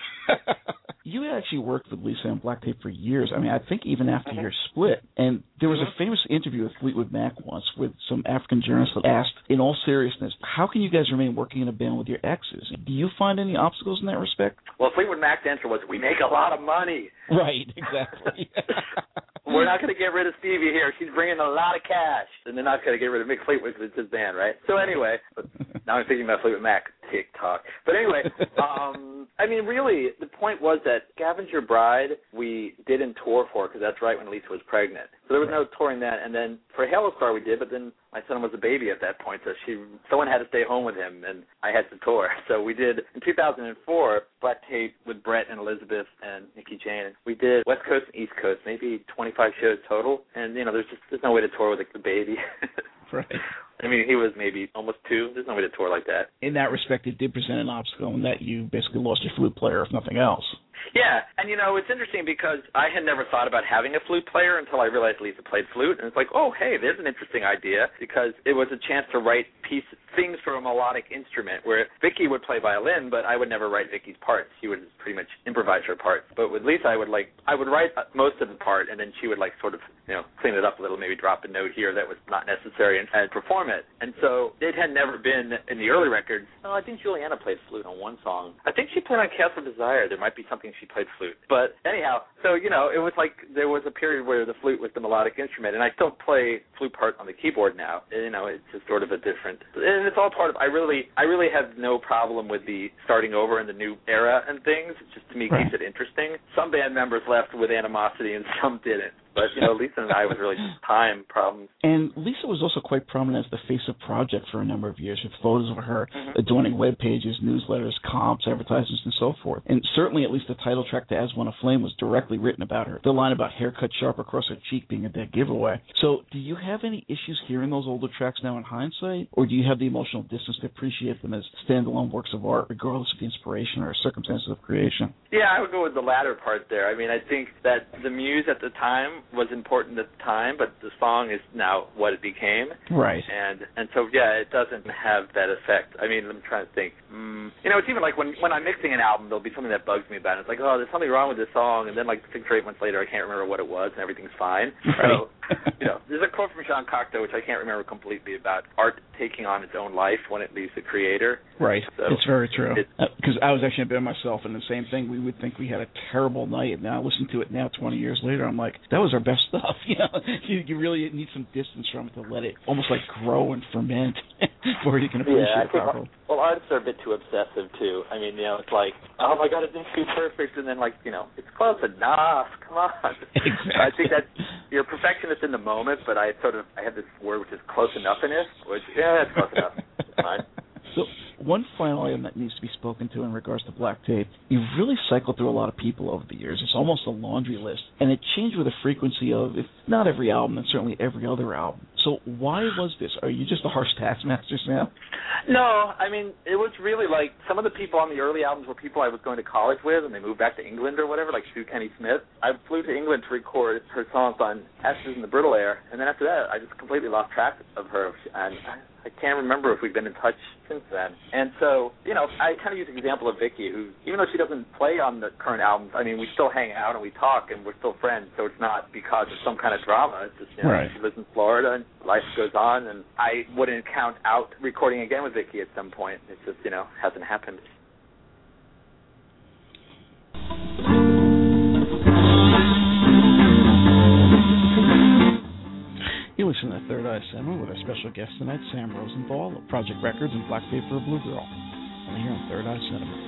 You had actually worked with Lisa on Black Tape for years. I mean, I think even after Mhm. your split. And there was Mhm. a famous interview with Fleetwood Mac once with some African journalists that asked, in all seriousness, how can you guys remain working in a band with your exes? Do you find any obstacles in that respect? Well, Fleetwood Mac's answer was, we make a lot of money. Right, exactly. We're not going to get rid of Stevie here. She's bringing a lot of cash. And they're not going to get rid of Mick Fleetwood because it's his band, right? So anyway, but now I'm thinking about Fleetwood Mac. TikTok. But anyway, um, I mean, really, the point was that Scavenger Bride we didn't tour for because that's right when Lisa was pregnant. So there was no touring then. And then for Halo Star we did, but then my son was a baby at that point, so she someone had to stay home with him, and I had to tour. So we did, in two thousand four, Black Tape with Brett and Elizabeth and Nikki Jane. We did West Coast and East Coast, maybe twenty-five shows total. And, you know, there's just there's no way to tour with like, the baby. Right. I mean, he was maybe almost two. There's no way to tour like that. In that respect, it did present an obstacle in that you basically lost your flute player, if nothing else. Yeah, and you know, it's interesting because I had never thought about having a flute player until I realized Lisa played flute, and it's like, oh, hey, there's an interesting idea, because it was a chance to write pieces, things for a melodic instrument, where Vicki would play violin, but I would never write Vicki's parts. She would pretty much improvise her parts. But with Lisa, I would like, I would write most of the part, and then she would like sort of, you know, clean it up a little, maybe drop a note here that was not necessary, and, and perform it. And so it had never been in the early records. Oh, I think Juliana played flute on one song. I think she played on Castle Desire. There might be something she played flute. But anyhow, so, you know, it was like there was a period where the flute was the melodic instrument, and I still play flute part on the keyboard now. You know, it's just sort of a different, and it's all part of, I really, I really have no problem with the starting over in the new era and things. It just, to me, Right. keeps it interesting. Some band members left with animosity and some didn't. But, you know, Lisa and I was really just time problems. And Lisa was also quite prominent as the face of Project for a number of years, with photos of her Mhm. adorning web pages, newsletters, comps, advertisements, and so forth. And certainly at least the title track to As One Aflame was directly written about her. The line about haircut sharp across her cheek being a dead giveaway. So do you have any issues hearing those older tracks now in hindsight, or do you have the emotional distance to appreciate them as standalone works of art, regardless of the inspiration or circumstances of creation? Yeah, I would go with the latter part there. I mean, I think that the muse at the time was important at the time, but the song is now what it became. Right. And and so, yeah, it doesn't have that effect. I mean, I'm trying to think. Mm, you know, it's even like when, when I'm mixing an album, there'll be something that bugs me about it. It's like, oh, there's something wrong with this song, and then like six or eight months later, I can't remember what it was, and everything's fine. Right. So, you know, there's a quote from Jean Cocteau, which I can't remember completely, about art taking on its own life when it leaves the creator. Right. So it's very true. Because it, uh, I was actually a band myself, and the same thing. We would think we had a terrible night, and now I listen to it now, twenty years later, I'm like, that was our best stuff. You know, you, you really need some distance from it to let it almost like grow and ferment before you can appreciate yeah, I it think, properly. well, artists are a bit too obsessive too. I mean, you know, it's like, oh my God, it needs to be perfect, and then like, you know, it's close enough. Come on. Exactly. I think that's you're a perfectionist in the moment, but I sort of I have this word which is close enoughness, which yeah, it's close enough. It's fine. So one final item that needs to be spoken to in regards to Black Tape, you've really cycled through a lot of people over the years. It's almost a laundry list, and it changed with the frequency of, if not every album, then certainly every other album. So why was this? Are you just a harsh taskmaster, Sam? No, I mean, it was really like some of the people on the early albums were people I was going to college with, and they moved back to England or whatever, like Sue Kenny Smith. I flew to England to record her songs on Ashes in the Brittle Air, and then after that, I just completely lost track of her, and I, I can't remember if we've been in touch since then. And so, you know, I kind of use the example of Vicky, who, even though she doesn't play on the current albums, I mean, we still hang out and we talk, and we're still friends, so it's not because of some kind of drama. It's just, you know, right. She lives in Florida, and life goes on, and I wouldn't count out recording again with Vicky at some point. It just, you know, hasn't happened. You listen to Third Eye Cinema with our special guest tonight, Sam Rosenthal of Project Records and Black Tape for a Blue Girl. And here on Third Eye Cinema.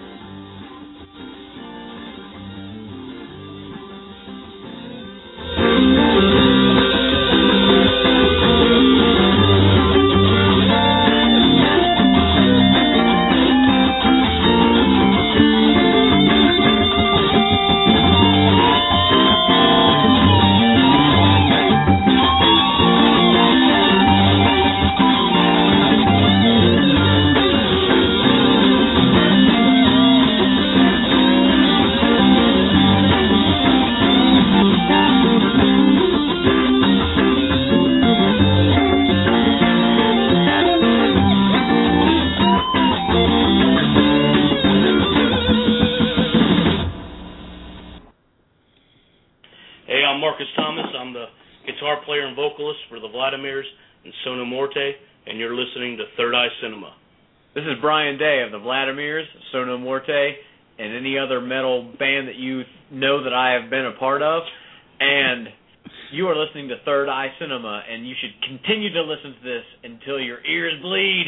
For the Vladimirs and Sono Morte, and you're listening to Third Eye Cinema. This is Brian Day of the Vladimirs, Sono Morte, and any other metal band that you know that I have been a part of, and you are listening to Third Eye Cinema, and you should continue to listen to this until your ears bleed.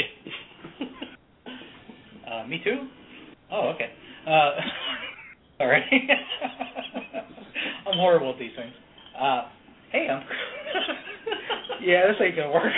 uh, me too? Oh, okay. Uh, all right. I'm horrible at these things. Uh, hey, I'm... Yeah, this ain't gonna work.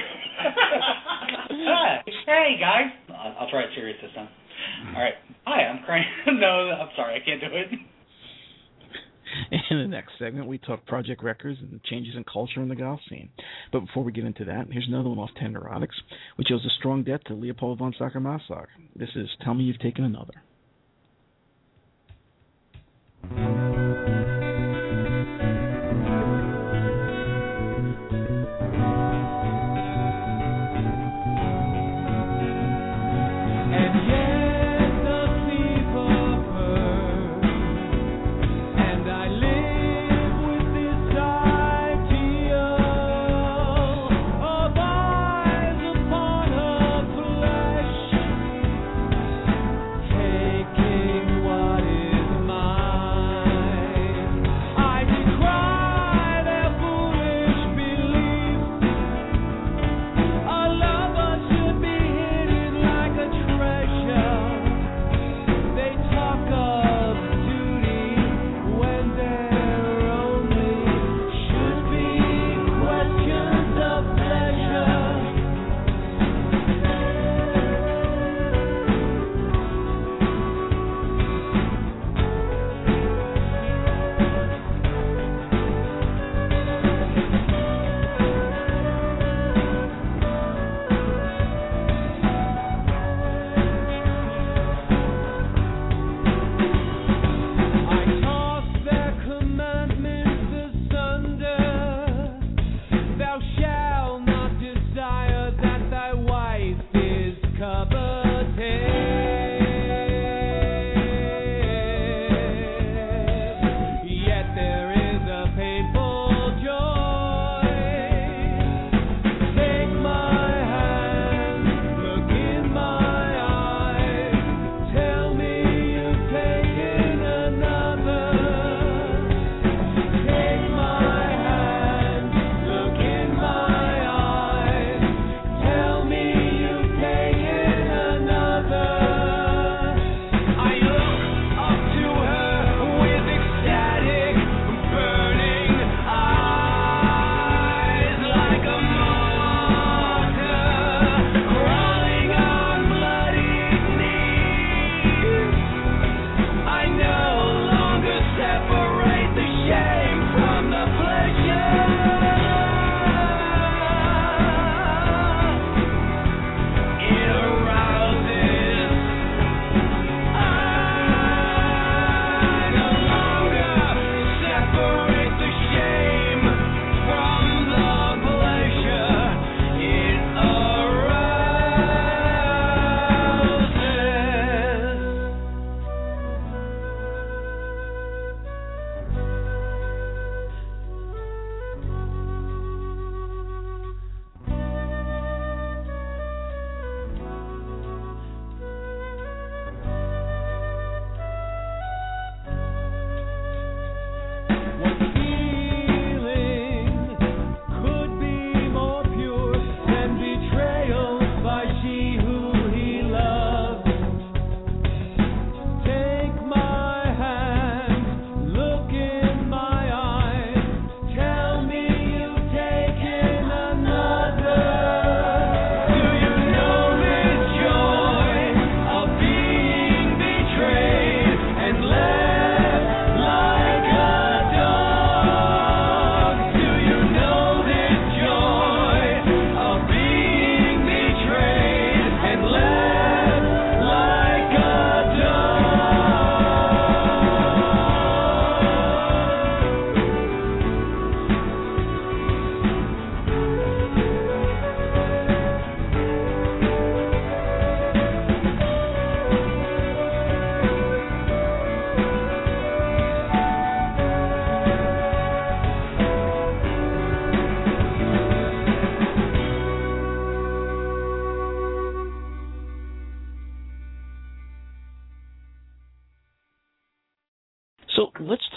Hi. Hey, guys. I'll, I'll try it serious this time. All right. Hi, I'm Crane. No, I'm sorry, I can't do it. In the next segment, we talk Project Records and the changes in culture in the goth scene. But before we get into that, here's another one off Tenderotics, which owes a strong debt to Leopold von Sacher-Masoch. This is Tell Me You've Taken Another. Taking what is mine.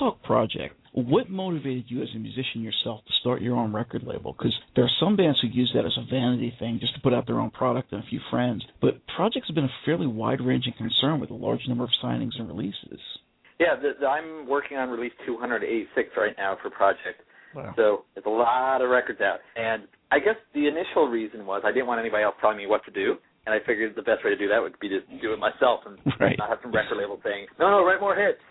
talk Project. What motivated you as a musician yourself to start your own record label? Because there are some bands who use that as a vanity thing just to put out their own product and a few friends. But Project's been a fairly wide-ranging concern with a large number of signings and releases. Yeah, the, the, I'm working on release two hundred eighty-six right now for Project. Wow. So it's a lot of records out. And I guess the initial reason was I didn't want anybody else telling me what to do. And I figured the best way to do that would be to do it myself and right. not have some record label saying, no, no, write more hits.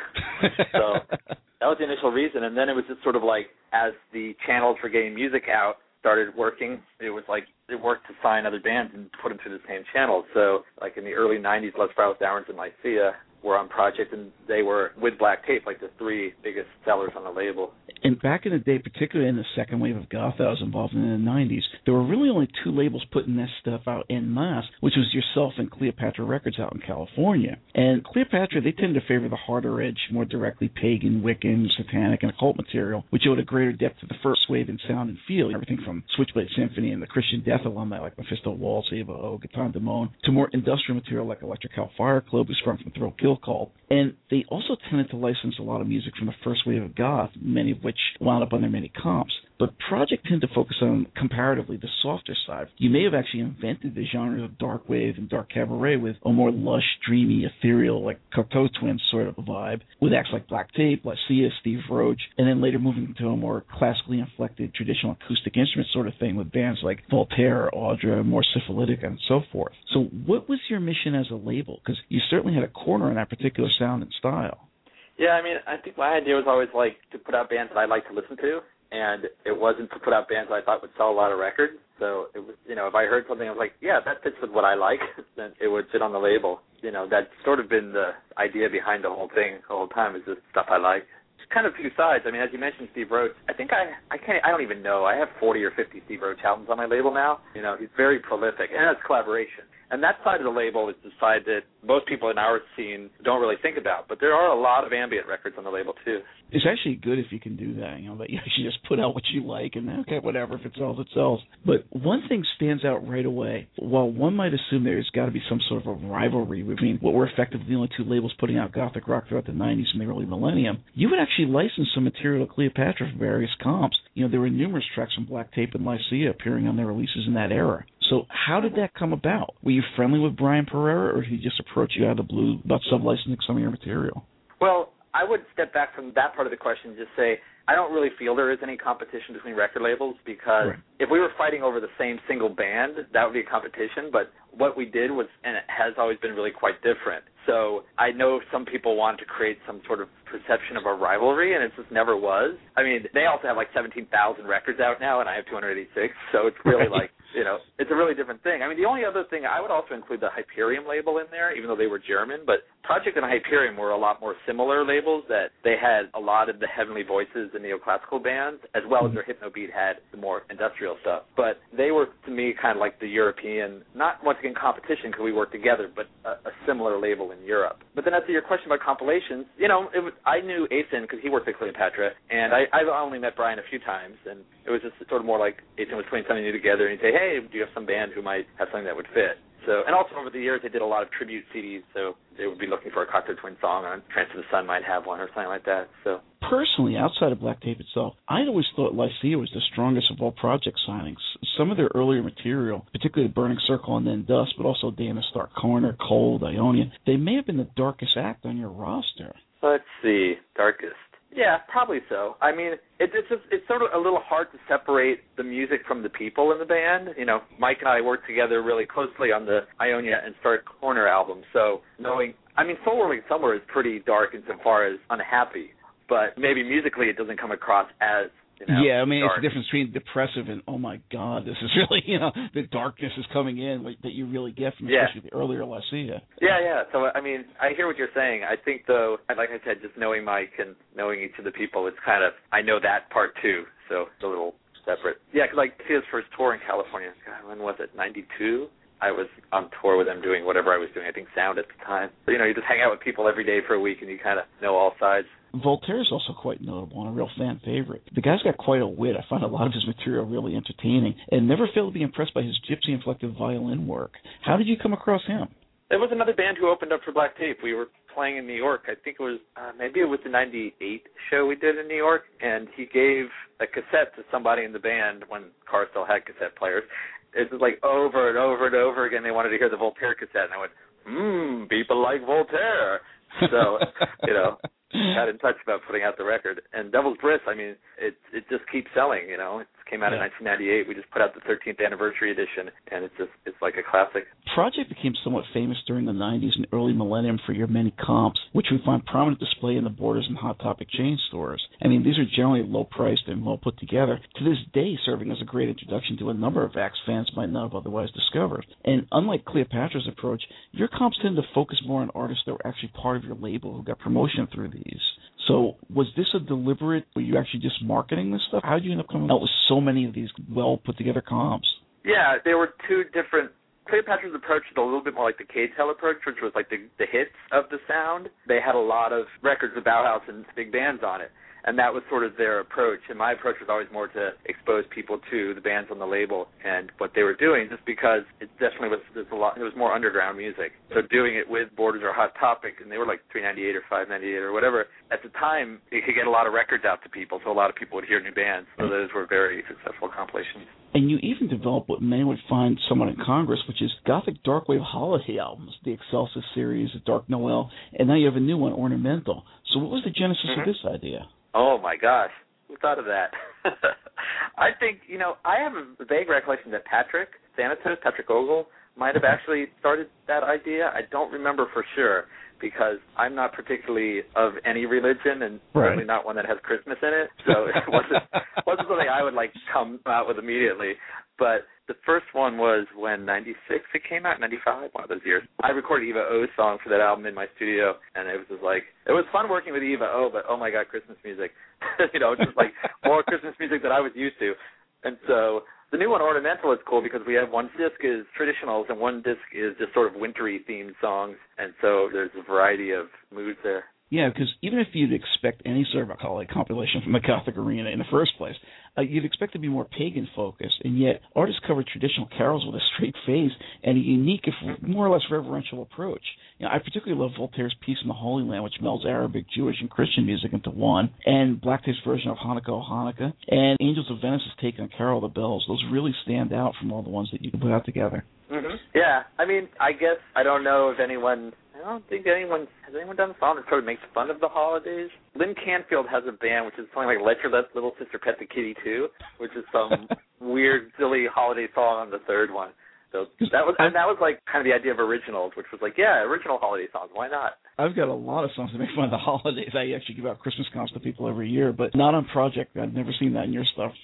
So that was the initial reason. And then it was just sort of like as the channels for getting music out started working, it was like it worked to sign other bands and put them through the same channels. So like in the early nineties, Les Sprouts, Downs, and Lycia were on Project, and they were with Black Tape, like the three biggest sellers on the label. And back in the day, particularly in the second wave of goth I was involved in in the nineties, there were really only two labels putting that stuff out en masse, which was yourself and Cleopatra Records out in California. And Cleopatra, they tended to favor the harder edge, more directly pagan, Wiccan, satanic, and occult material, which owed a greater depth to the first wave in sound and feel, everything from Switchblade Symphony and the Christian Death alumni like Mephisto Waltz, Ava O, Gatan Damone, to more industrial material like Electric Hell Fire Club, who's from Thrill Kill Cult. And they also tended to license a lot of music from the first wave of goth, many of which wound up on their many comps. But Project tended to focus on, comparatively, the softer side. You may have actually invented the genres of dark wave and dark cabaret with a more lush, dreamy, ethereal, like Cocteau Twins sort of a vibe, with acts like Black Tape, Lycia, Steve Roach, and then later moving to a more classically inflected, traditional acoustic instrument sort of thing with bands like Voltaire, Audra, more syphilitic, and so forth. So what was your mission as a label? Because you certainly had a corner in that particular sound and style. Yeah, I mean, I think my idea was always like to put out bands that I like to listen to, and it wasn't to put out bands that I thought would sell a lot of records. So it was, you know, if I heard something, I was like, yeah, that fits with what I like, then it would fit on the label. You know, that's sort of been the idea behind the whole thing the whole time, is just stuff I like. It's kind of two sides. I mean, as you mentioned, Steve Roach, I think I, I can't, I don't even know. I have forty or fifty Steve Roach albums on my label now. You know, he's very prolific, and that's collaboration. And that side of the label is the side that most people in our scene don't really think about. But there are a lot of ambient records on the label, too. It's actually good if you can do that, you know, that you actually just put out what you like and, okay, whatever, if it sells, it sells. But one thing stands out right away. While one might assume there's got to be some sort of a rivalry between what were effectively the only two labels putting out gothic rock throughout the nineties and the early millennium, you would actually license some material to Cleopatra for various comps. You know, there were numerous tracks from Black Tape and Lycia appearing on their releases in that era. So how did that come about? Were you friendly with Brian Pereira, or did he just approach you out of the blue about sub-licensing some of your material? Well, I would step back from that part of the question and just say I don't really feel there is any competition between record labels, because right. if we were fighting over the same single band, that would be a competition. But what we did was, and it has always been really quite different. So I know some people want to create some sort of perception of a rivalry, and it just never was. I mean, they also have like seventeen thousand records out now, and I have two hundred eighty-six, so it's really like, you know, it's a really different thing. I mean, the only other thing, I would also include the Hyperion label in there, even though they were German, but Project and Hyperion were a lot more similar labels, that they had a lot of the Heavenly Voices and neoclassical bands, as well as their Hypnobeat had the more industrial stuff. But they were, to me, kind of like the European, not once again competition because we worked together, but a, a similar label in Europe. But then as to your question about compilations, you know, it was, I knew Asen because he worked at Cleopatra, and I, I've only met Brian a few times, and it was just sort of more like Asen was putting something new together, and he'd say, hey, do you have some band who might have something that would fit? So, and also over the years, they did a lot of tribute C Ds, so they would be looking for a Cocteau Twin song, or Trance of the Sun might have one, or something like that. So, personally, outside of Black Tape itself, I always thought Lycia was the strongest of all Project signings. Some of their earlier material, particularly Burning Circle and Then Dust, but also Dana's Dark Corner, Cold, Ionian, they may have been the darkest act on your roster. Let's see, darkest. Yeah, probably so. I mean, it, it's just, it's sort of a little hard to separate the music from the people in the band. You know, Mike and I worked together really closely on the Ionia and Dark Corner album, so knowing, I mean, Soul Whirling Somewhere is pretty dark insofar as unhappy, but maybe musically it doesn't come across as, you know, yeah, I mean, dark. It's the difference between depressive and, oh my God, this is really, you know, the darkness is coming in that you really get from yeah. especially the earlier Lycia. Yeah, yeah. So, I mean, I hear what you're saying. I think, though, like I said, just knowing Mike and knowing each of the people, it's kind of, I know that part too, so it's a little separate. Yeah, because like his first tour in California, God, when was it, ninety-two? I was on tour with them doing whatever I was doing, I think sound at the time. But, you know, you just hang out with people every day for a week and you kind of know all sides. Voltaire is also quite notable and a real fan favorite. The guy's got quite a wit. I find a lot of his material really entertaining and never failed to be impressed by his gypsy-inflected violin work. How did you come across him? There was another band who opened up for Black Tape. We were playing in New York. I think it was, uh, maybe it was the ninety-eight show we did in New York, and he gave a cassette to somebody in the band when cars still had cassette players. It was like over and over and over again. They wanted to hear the Voltaire cassette, and I went, hmm, people like Voltaire. So, you know, got in touch about putting out the record. And Devil's Bliss, I mean, it it just keeps selling, you know. It came out yeah. in nineteen ninety-eight. We just put out the thirteenth anniversary edition, and it's just it's like a classic. Project became somewhat famous during the nineties and early millennium for your many comps, which we find prominent display in the Borders and Hot Topic chain stores. I mean, these are generally low-priced and well put together, to this day serving as a great introduction to a number of acts fans might not have otherwise discovered. And unlike Cleopatra's approach, your comps tend to focus more on artists that were actually part of your label who got promotion through these. So was this a deliberate, were you actually just marketing this stuff? How did you end up coming out with so many of these well-put-together comps? Yeah, there were two different. Cleopatra's approach was a little bit more like the K-Tel approach, which was like the, the hits of the sound. They had a lot of records of Bauhaus and big bands on it, and that was sort of their approach. And my approach was always more to expose people to the bands on the label and what they were doing, just because it definitely was there's a lot. It was more underground music. So doing it with Borders or Hot Topic, and they were like three ninety-eight or five ninety-eight or whatever. At the time, it could get a lot of records out to people, so a lot of people would hear new bands. So those were very successful compilations. And you even developed what many would find somewhat incongruous, which is Gothic Darkwave holiday albums, the Excelsis series, the Dark Noel, and now you have a new one, Ornamental. So what was the genesis mm-hmm. of this idea? Oh, my gosh. Who thought of that? I think, you know, I have a vague recollection that Patrick Thanatos, Patrick Ogle, might have actually started that idea. I don't remember for sure, because I'm not particularly of any religion, and right. certainly not one that has Christmas in it. So it wasn't wasn't something I would like come out with immediately. But the first one was when ninety-six it came out, ninety-five, one of those years. I recorded Eva O's song for that album in my studio, and it was just like, it was fun working with Eva O, but oh my God, Christmas music. you know, just like more Christmas music than I was used to. And so the new one, Ornamental, is cool because we have one disc is traditionals and one disc is just sort of wintry themed songs, and so there's a variety of moods there. Yeah, because even if you'd expect any sort of, call it, compilation from the Gothic arena in the first place, uh, you'd expect to be more pagan-focused, and yet artists cover traditional carols with a straight face and a unique, if more or less reverential approach. You know, I particularly love Voltaire's Peace in the Holy Land, which melds Arabic, Jewish, and Christian music into one, and Black Tape's version of Hanukkah O Hanukkah, and Angels of Venice's take on Carol of the Bells. Those really stand out from all the ones that you put out together. Mm-hmm. Yeah, I mean, I guess I don't know if anyone... I don't think anyone has anyone done a song that sort of makes fun of the holidays. Lynn Canfield has a band which is something like "Let Your Little Sister Pet the Kitty Too," which is some weird, silly holiday song on the third one. So that was and that was like kind of the idea of originals, which was like, yeah, original holiday songs. Why not? I've got a lot of songs that make fun of the holidays. I actually give out Christmas comps to people every year, but not on Project. I've never seen that in your stuff.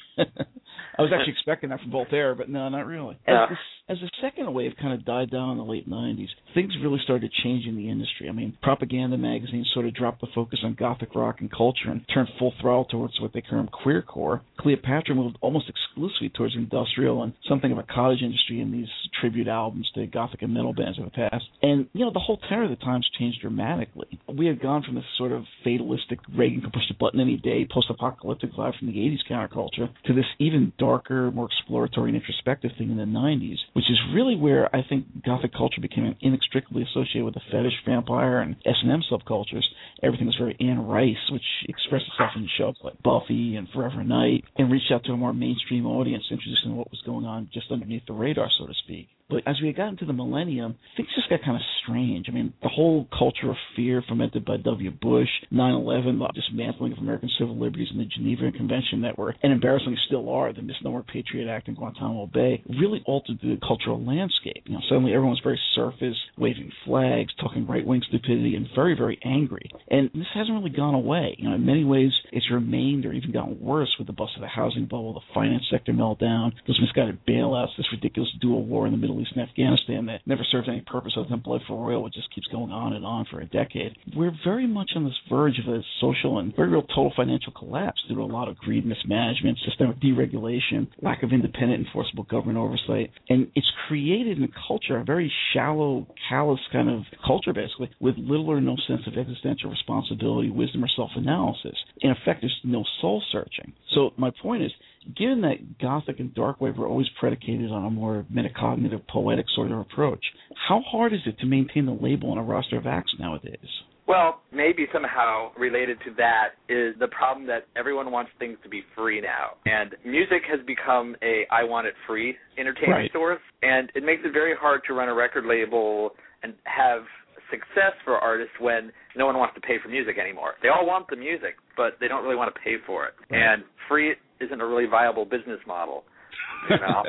I was actually expecting that from Voltaire, but no, not really. As, yeah. this, as the second wave kind of died down in the late nineties, things really started to change in the industry. I mean, Propaganda magazine sort of dropped the focus on Gothic rock and culture and turned full throttle towards what they term queercore. Cleopatra moved almost exclusively towards industrial and something of a cottage industry in these tribute albums to Gothic and metal bands of the past. And, you know, the whole tenor of the times changed dramatically. We had gone from this sort of fatalistic, Reagan can push the button any day, post-apocalyptic vibe from the eighties counterculture to this even darker, more exploratory and introspective thing in the nineties, which is really where I think Gothic culture became inextricably associated with the fetish, vampire, and S and M subcultures. Everything was very Anne Rice, which expressed itself in shows like Buffy and Forever Night, and reached out to a more mainstream audience, introducing what was going on just underneath the radar, so to speak. But as we got into the millennium, things just got kind of strange. I mean, the whole culture of fear fomented by W. Bush, nine eleven, the dismantling of American civil liberties and the Geneva Convention Network, and embarrassingly still are, the Misnomer Patriot Act in Guantanamo Bay, really altered the cultural landscape. You know, suddenly everyone's very surface, waving flags, talking right-wing stupidity, and very, very angry. And this hasn't really gone away. You know, in many ways, it's remained or even gotten worse with the bust of the housing bubble, the finance sector meltdown, those misguided bailouts, this ridiculous dual war in the Middle East and Afghanistan that never served any purpose other than blood for oil. It just keeps going on and on for a decade. We're very much on this verge of a social and very real total financial collapse due to a lot of greed, mismanagement, systemic deregulation, lack of independent enforceable government oversight. And it's created in a culture, a very shallow, callous kind of culture, basically, with little or no sense of existential responsibility, wisdom, or self-analysis. In effect, there's no soul searching. So my point is, given that Gothic and Darkwave were always predicated on a more metacognitive, poetic sort of approach, how hard is it to maintain the label on a roster of acts nowadays? Well, maybe somehow related to that is the problem that everyone wants things to be free now. And music has become a I want it free entertainment Right. source, and it makes it very hard to run a record label and have success for artists when no one wants to pay for music anymore. They all want the music, but they don't really want to pay for it. Right. And free isn't a really viable business model. You know?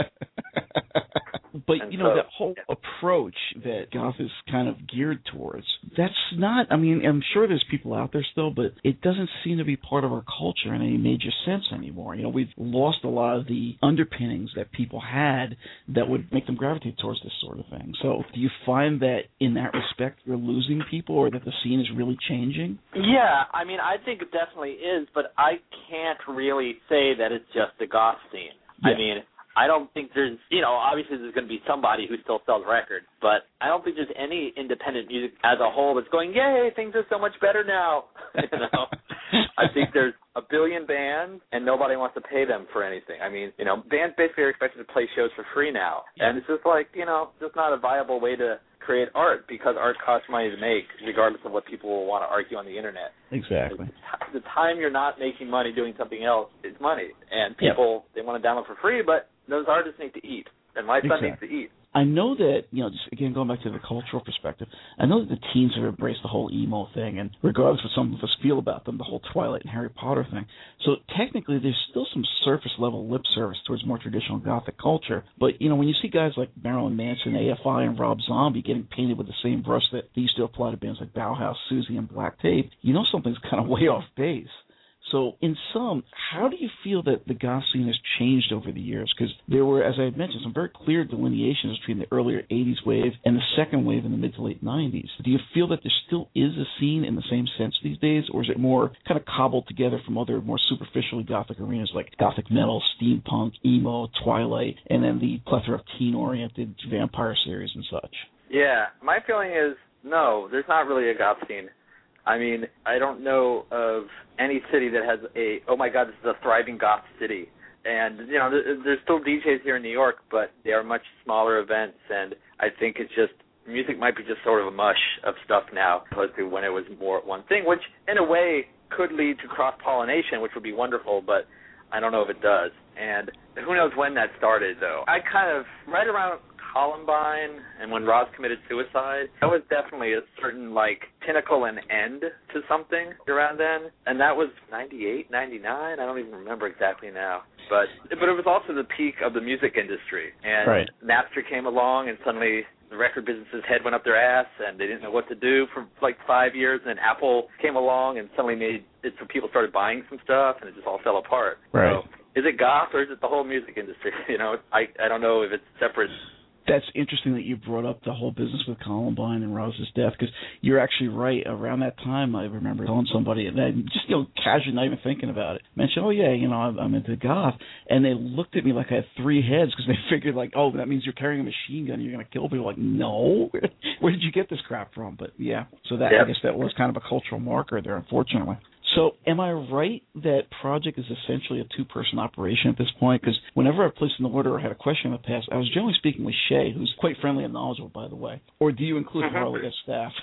But, And you know, so- that whole approach that goth is kind of geared towards, that's not, I mean, I'm sure there's people out there still, but it doesn't seem to be part of our culture in any major sense anymore. You know, we've lost a lot of the underpinnings that people had that would make them gravitate towards this sort of thing. So do you find that in that respect you're losing people, or that the scene is really changing? Yeah, I mean, I think it definitely is, but I can't really say that it's just the goth scene. Yeah. I mean, I don't think there's, you know, obviously there's going to be somebody who still sells records, but I don't think there's any independent music as a whole that's going, yay, things are so much better now. You know, I think there's a billion bands and nobody wants to pay them for anything. I mean, you know, bands basically are expected to play shows for free now, and it's just like, you know, just not a viable way to create art, because art costs money to make, regardless of what people will want to argue on the internet. Exactly. The time you're not making money doing something else is money, and people, they want to download for free, but those artists need to eat, and my son Exactly. needs to eat. I know that, you know, just again, going back to the cultural perspective, I know that the teens have embraced the whole emo thing, and regardless of what some of us feel about them, the whole Twilight and Harry Potter thing. So technically, there's still some surface-level lip service towards more traditional Gothic culture. But, you know, when you see guys like Marilyn Manson, A F I, and Rob Zombie getting painted with the same brush that they used to apply to bands like Bauhaus, Susie, and Black Tape, you know something's kind of way off base. So, in sum, how do you feel that the goth scene has changed over the years? Because there were, as I had mentioned, some very clear delineations between the earlier eighties wave and the second wave in the mid to late nineties. Do you feel that there still is a scene in the same sense these days, or is it more kind of cobbled together from other more superficially gothic arenas like gothic metal, steampunk, emo, Twilight, and then the plethora of teen-oriented vampire series and such? Yeah, my feeling is, no, there's not really a goth scene. I mean, I don't know of any city that has a, oh my God, this is a thriving goth city. And, you know, there's still D Js here in New York, but they are much smaller events, and I think it's just, music might be just sort of a mush of stuff now, opposed to when it was more one thing, which in a way could lead to cross-pollination, which would be wonderful, but I don't know if it does. And who knows when that started, though. I kind of, right around Columbine and when Roz committed suicide, that was definitely a certain, like, pinnacle and end to something around then. And that was ninety-eight, ninety-nine, I don't even remember exactly now. But but it was also the peak of the music industry. And right. Napster came along, and suddenly the record business's head went up their ass, and they didn't know what to do for like five years. And then Apple came along and suddenly made it so people started buying some stuff, and it just all fell apart. Right. So is it goth or is it the whole music industry? You know, I I don't know if it's separate. That's interesting that you brought up the whole business with Columbine and Roz's death, because you're actually right. Around that time, I remember telling somebody, and I just, you know, casually, not even thinking about it, mentioned, oh, yeah, you know, I'm, I'm into goth. And they looked at me like I had three heads, because they figured, like, oh, that means you're carrying a machine gun and you're going to kill people. Like, no. Where did you get this crap from? But, yeah, so that Yep. I guess that was kind of a cultural marker there, unfortunately. So am I right that Project is essentially a two-person operation at this point? Because whenever I've placed an order or had a question in the past, I was generally speaking with Shay, who's quite friendly and knowledgeable, by the way. Or do you include Mm-hmm. Harley as staff?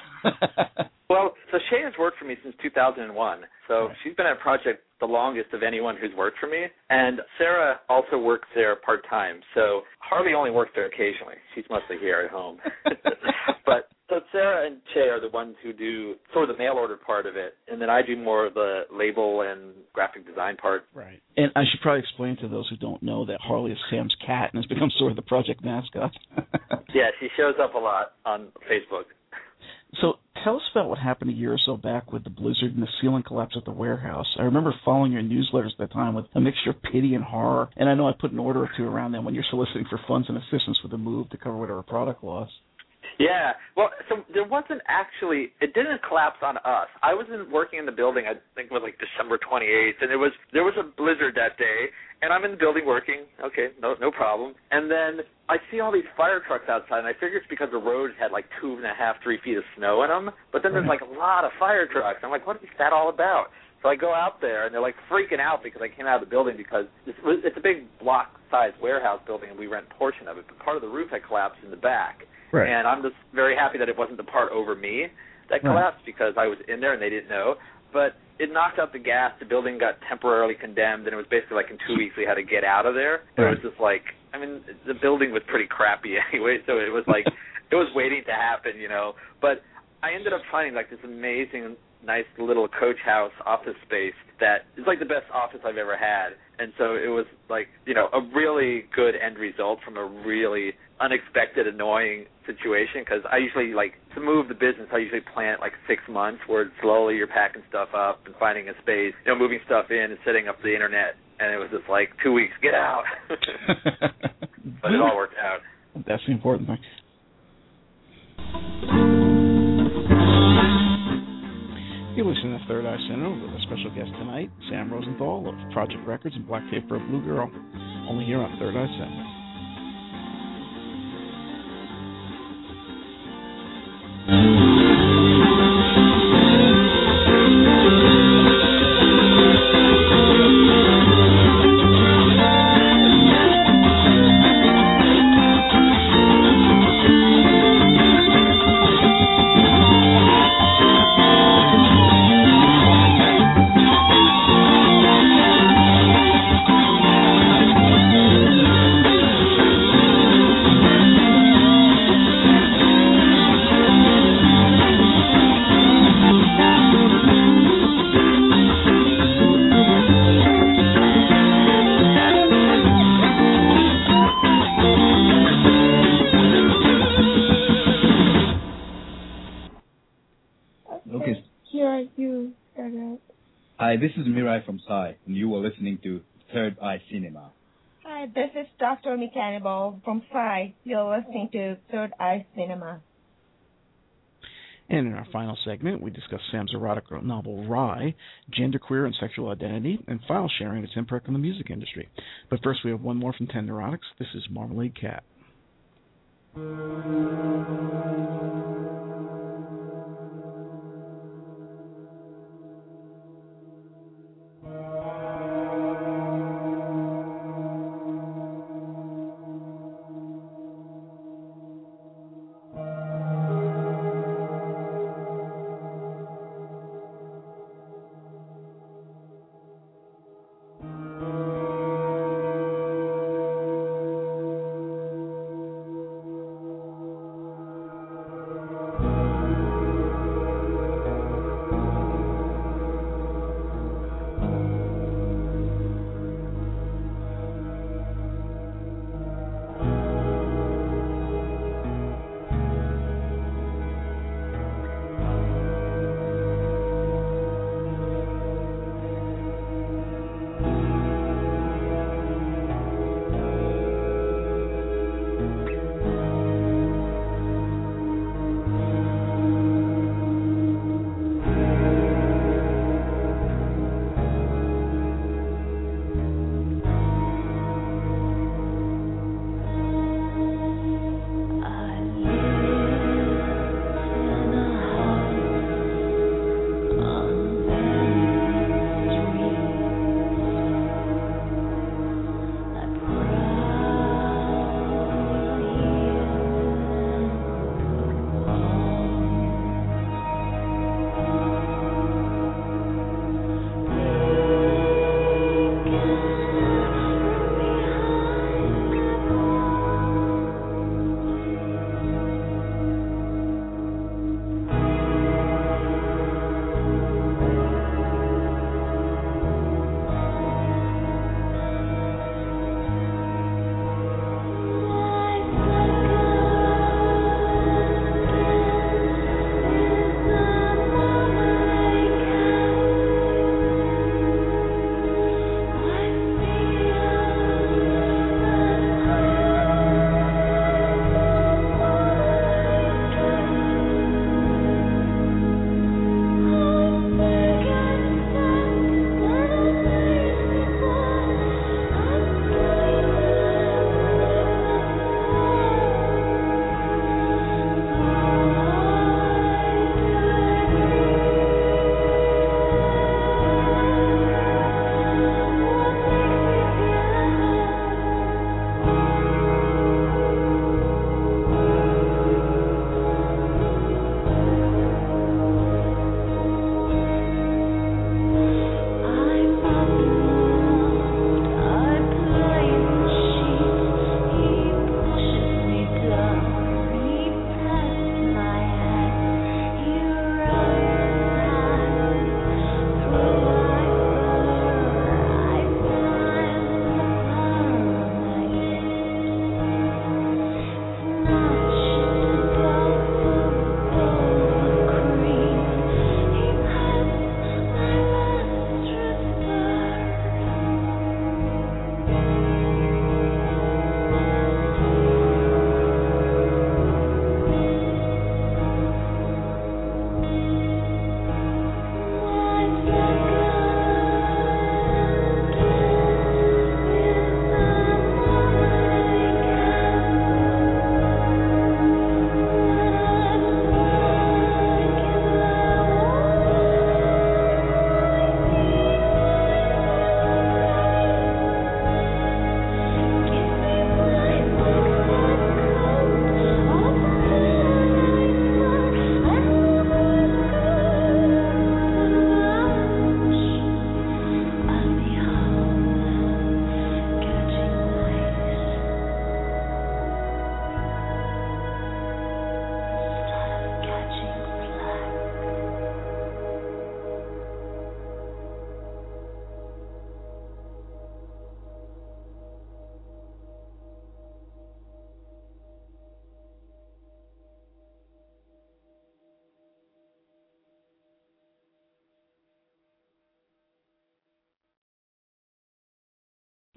Well, so Shay has worked for me since two thousand one. So Right. she's been at Project the longest of anyone who's worked for me. And Sarah also works there part-time. So Harley only works there occasionally. She's mostly here at home. But so Sarah and Shay are the ones who do sort of the mail order part of it, and then I do more of the label and graphic design part. Right. And I should probably explain to those who don't know that Harley is Sam's cat and has become sort of the Project mascot. Yeah, she shows up a lot on Facebook. So tell us about what happened a year or so back with the blizzard and the ceiling collapse at the warehouse. I remember following your newsletters at the time with a mixture of pity and horror, and I know I put an order or two around them when you're soliciting for funds and assistance with the move to cover whatever product loss. Yeah, well, so there wasn't actually, it didn't collapse on us. I was in, working in the building, I think it was like December twenty-eighth, and it was there was a blizzard that day, and I'm in the building working, okay, no no problem. And then I see all these fire trucks outside, and I figure it's because the roads had like two and a half, three feet of snow in them, but then there's like a lot of fire trucks. I'm like, what is that all about? So I go out there, and they're like freaking out because I came out of the building because it's, it's a big block-sized warehouse building, and we rent a portion of it, but part of the roof had collapsed in the back. Right. And I'm just very happy that it wasn't the part over me. that collapsed right. because I was in there and they didn't know. But it knocked out the gas. The building got temporarily condemned, and it was basically like in two weeks we had to get out of there. Right. It was just like, I mean, the building was pretty crappy anyway, so it was like, it was waiting to happen, you know. But I ended up finding like this amazing, nice little coach house office space that is like the best office I've ever had. And so it was like, you know, a really good end result from a really unexpected, annoying situation, because I usually, like, to move the business, I usually plan it like six months where slowly you're packing stuff up and finding a space, you know, moving stuff in and setting up the internet. And it was just like, two weeks, get out. But it all worked out. That's the important thing. You're listening to Third Eye Cinema with a special guest tonight, Sam Rosenthal of Project Records and Black Tape for a Blue Girl, only here on Third Eye Cinema. Hi, this is Mirai from Psy, and you are listening to Third Eye Cinema. Hi, this is Doctor Mechanibal from Psy. You're listening to Third Eye Cinema. And in our final segment, we discuss Sam's erotic novel, Rye, genderqueer and sexual identity, and file sharing its impact on the music industry. But first, we have one more from Ten Neurotics. This is Marmalade Cat.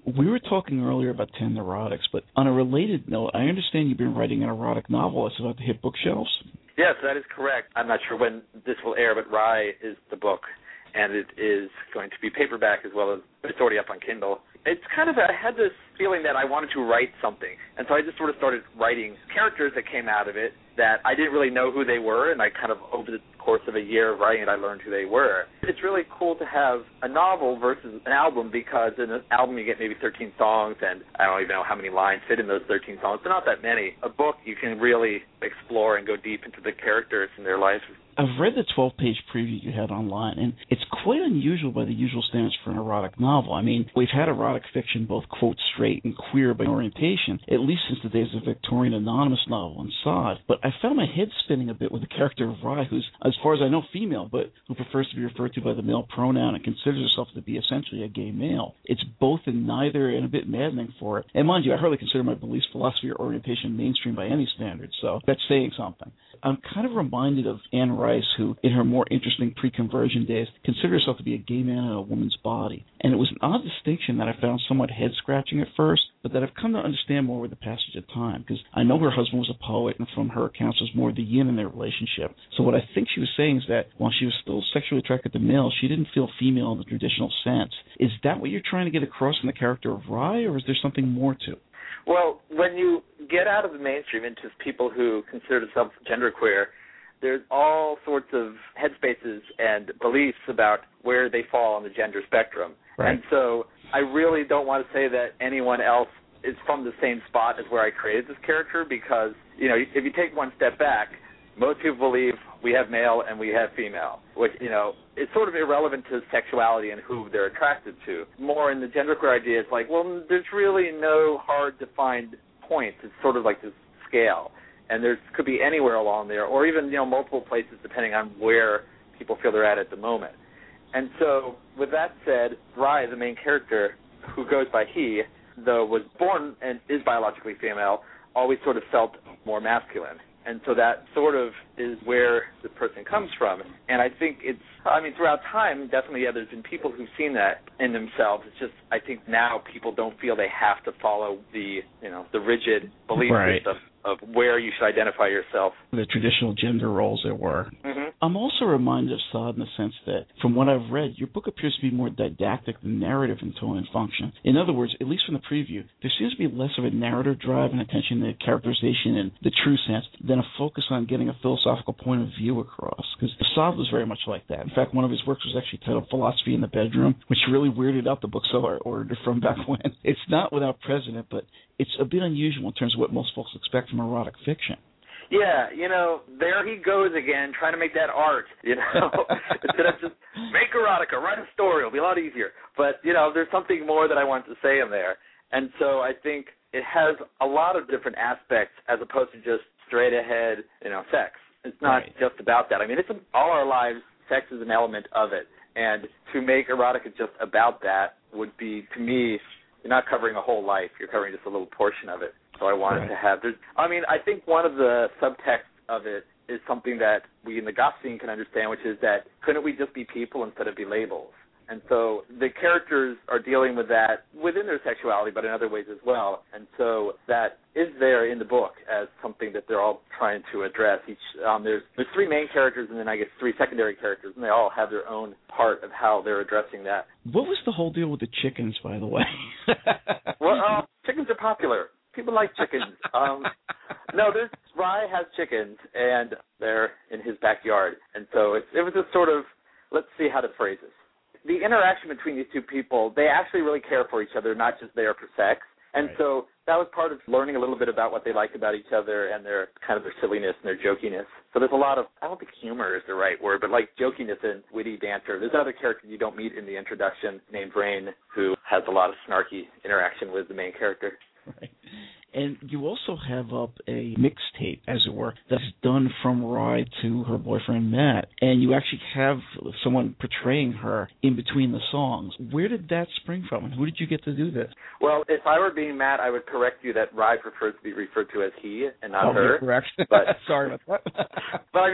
We were talking earlier about tender erotics, but on a related note, I understand you've been writing an erotic novel that's about to hit bookshelves? Yes, that is correct. I'm not sure when this will air, but Rye is the book, and it is going to be paperback as well as it's already up on Kindle. It's kind of, I had this feeling that I wanted to write something, and so I just sort of started writing characters that came out of it that I didn't really know who they were, and I kind of, over the course of a year of writing it, I learned who they were. It's really cool to have a novel versus an album, because in an album you get maybe thirteen songs, and I don't even know how many lines fit in those thirteen songs, but not that many. A book, you can really explore and go deep into the characters and their lives. I've read the twelve-page preview you had online, and it's quite unusual by the usual standards for an erotic novel. I mean, we've had erotic fiction both, quote, straight and queer by orientation, at least since the days of the Victorian anonymous novel and Sod. But I found my head spinning a bit with the character of Rye, who's, as far as I know, female, but who prefers to be referred to by the male pronoun and considers herself to be essentially a gay male. It's both and neither, and a bit maddening for it. And mind you, I hardly consider my beliefs, philosophy, or orientation mainstream by any standards, so that's saying something. I'm kind of reminded of Anne Rice, who, in her more interesting pre-conversion days, considered herself to be a gay man in a woman's body. And it was an odd distinction that I found somewhat head-scratching at first, but that I've come to understand more with the passage of time, because I know her husband was a poet, and from her accounts was more the yin in their relationship. So what I think she was saying is that while she was still sexually attracted to males, she didn't feel female in the traditional sense. Is that what you're trying to get across in the character of Rye, or is there something more to it? Well, when you get out of the mainstream into people who consider themselves genderqueer, there's all sorts of headspaces and beliefs about where they fall on the gender spectrum. Right. And so I really don't want to say that anyone else is from the same spot as where I created this character, because, you know, if you take one step back, most people believe we have male and we have female, which, you know, is sort of irrelevant to sexuality and who they're attracted to. More in the genderqueer idea, it's like, well, there's really no hard-defined points. It's sort of like this scale. And there could be anywhere along there, or even, you know, multiple places depending on where people feel they're at at the moment. And so, with that said, Rye, the main character, who goes by he, though was born and is biologically female, always sort of felt more masculine. And so that sort of is where the person comes from. And I think it's, I mean, throughout time, definitely, yeah, there's been people who've seen that in themselves. It's just, I think now people don't feel they have to follow the, you know, the rigid belief right. system of where you should identify yourself. The traditional gender roles there were. Mm-hmm. I'm also reminded of Sod in the sense that, from what I've read, your book appears to be more didactic than narrative in tone and function. In other words, at least from the preview, there seems to be less of a narrative drive and attention to characterization in the true sense than a focus on getting a philosophical point of view across. Because Sod was very much like that. In fact, one of his works was actually titled Philosophy in the Bedroom, which really weirded out the book, so I ordered it from back when. It's not without precedent, but it's a bit unusual in terms of what most folks expect from erotic fiction. Yeah, you know, there he goes again, trying to make that art, you know, instead of just make erotica, write a story, it'll be a lot easier. But, you know, there's something more that I want to say in there. And so I think it has a lot of different aspects as opposed to just straight ahead, you know, sex. It's not right. just about that. I mean, it's all our lives, sex is an element of it. And to make erotica just about that would be, to me, you're not covering a whole life. You're covering just a little portion of it. So I wanted right. to have, there's, I mean, I think one of the subtexts of it is something that we in the goth scene can understand, which is that couldn't we just be people instead of be labels? And so the characters are dealing with that within their sexuality, but in other ways as well. And so that is there in the book as something that they're all trying to address. Each um, there's there's three main characters and then I guess three secondary characters, and they all have their own part of how they're addressing that. What was the whole deal with the chickens, by the way? Well, uh, chickens are popular. People like chickens. Um, no, there's Rye has chickens, and they're in his backyard. And so it, it was a sort of, let's see how to phrase this. The interaction between these two people, they actually really care for each other, not just there for sex. And right. so that was part of learning a little bit about what they liked about each other and their kind of their silliness and their jokiness. So there's a lot of, I don't think humor is the right word, but like jokiness and witty banter. There's another character you don't meet in the introduction named Rain who has a lot of snarky interaction with the main character. Right. And you also have up a mixtape, as it were, that's done from Rye to her boyfriend, Matt. And you actually have someone portraying her in between the songs. Where did that spring from, and who did you get to do this? Well, if I were being Matt, I would correct you that Rye prefers to be referred to as he and not oh, her. Correct. But, Sorry about that. But, I mean,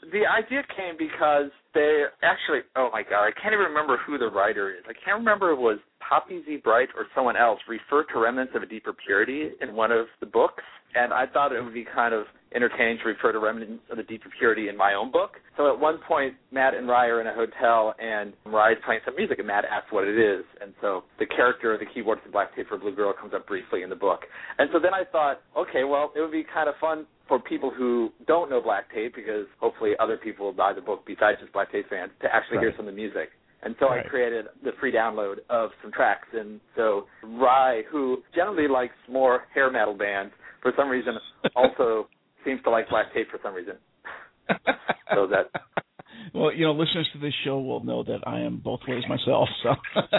the idea came because they actually, oh my God, I can't even remember who the writer is. I can't remember if it was Poppy Z. Bright or someone else referred to Remnants of a Deeper Purity in one of the books, and I thought it would be kind of entertaining to refer to Remnants of the Deeper Purity in my own book. So at one point, Matt and Rye are in a hotel, and Rye is playing some music, and Matt asks what it is. And so the character, the keyboard for Black Tape for a Blue Girl, comes up briefly in the book. And so then I thought, okay, well, it would be kind of fun for people who don't know Black Tape, because hopefully other people will buy the book besides just Black Tape fans, to actually right. hear some of the music. And so right. I created the free download of some tracks. And so Rye, who generally likes more hair metal bands, for some reason also seems to like Black Tape for some reason. So that. Well, you know, listeners to this show will know that I am both ways myself. So.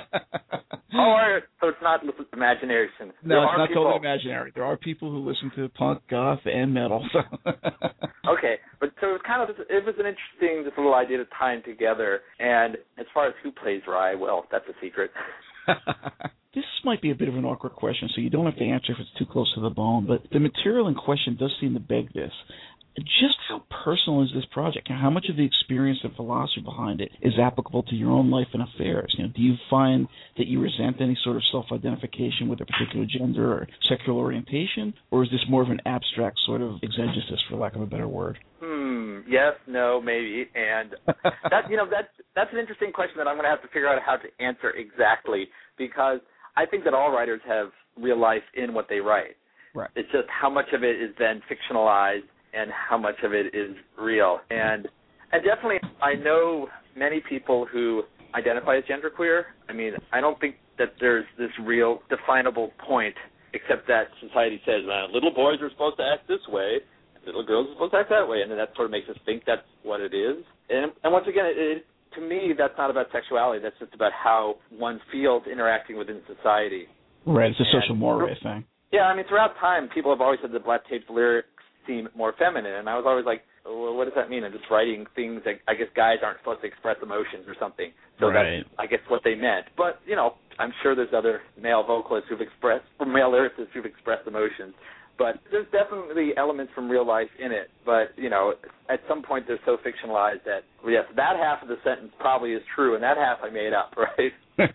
Oh, so it's not imagination. No, there it's not people... totally imaginary. There are people who listen to punk, goth, and metal. So. Okay, but so it was kind of it was an interesting this little idea to tie them together. And as far as who plays Rye, well, that's a secret. This might be a bit of an awkward question, so you don't have to answer if it's too close to the bone. But the material in question does seem to beg this. Just how personal is this project? How much of the experience and philosophy behind it is applicable to your own life and affairs? You know, do you find that you resent any sort of self-identification with a particular gender or sexual orientation, or is this more of an abstract sort of exegesis, for lack of a better word? Hmm. Yes. No. Maybe. And that you know that that's an interesting question that I'm going to have to figure out how to answer exactly, because I think that all writers have real life in what they write. Right. It's just how much of it is then fictionalized and how much of it is real. And and definitely I know many people who identify as genderqueer. I mean, I don't think that there's this real definable point, except that society says, well, little boys are supposed to act this way, little girls are supposed to act that way, and then that sort of makes us think that's what it is. And, and once again, it, it, to me, that's not about sexuality. That's just about how one feels interacting within society. Right, it's a and, social mores thing. Yeah, I mean, throughout time, people have always said that Black Tape's lyrics seem more feminine, and I was always like, well, what does that mean? I'm just writing things that I guess guys aren't supposed to express emotions or something. So right. that's, I guess, what they meant. But, you know, I'm sure there's other male vocalists who've expressed, or male lyricists who've expressed emotions. But there's definitely elements from real life in it. But, you know, at some point they're so fictionalized that, well, yes, that half of the sentence probably is true, and that half I made up, right?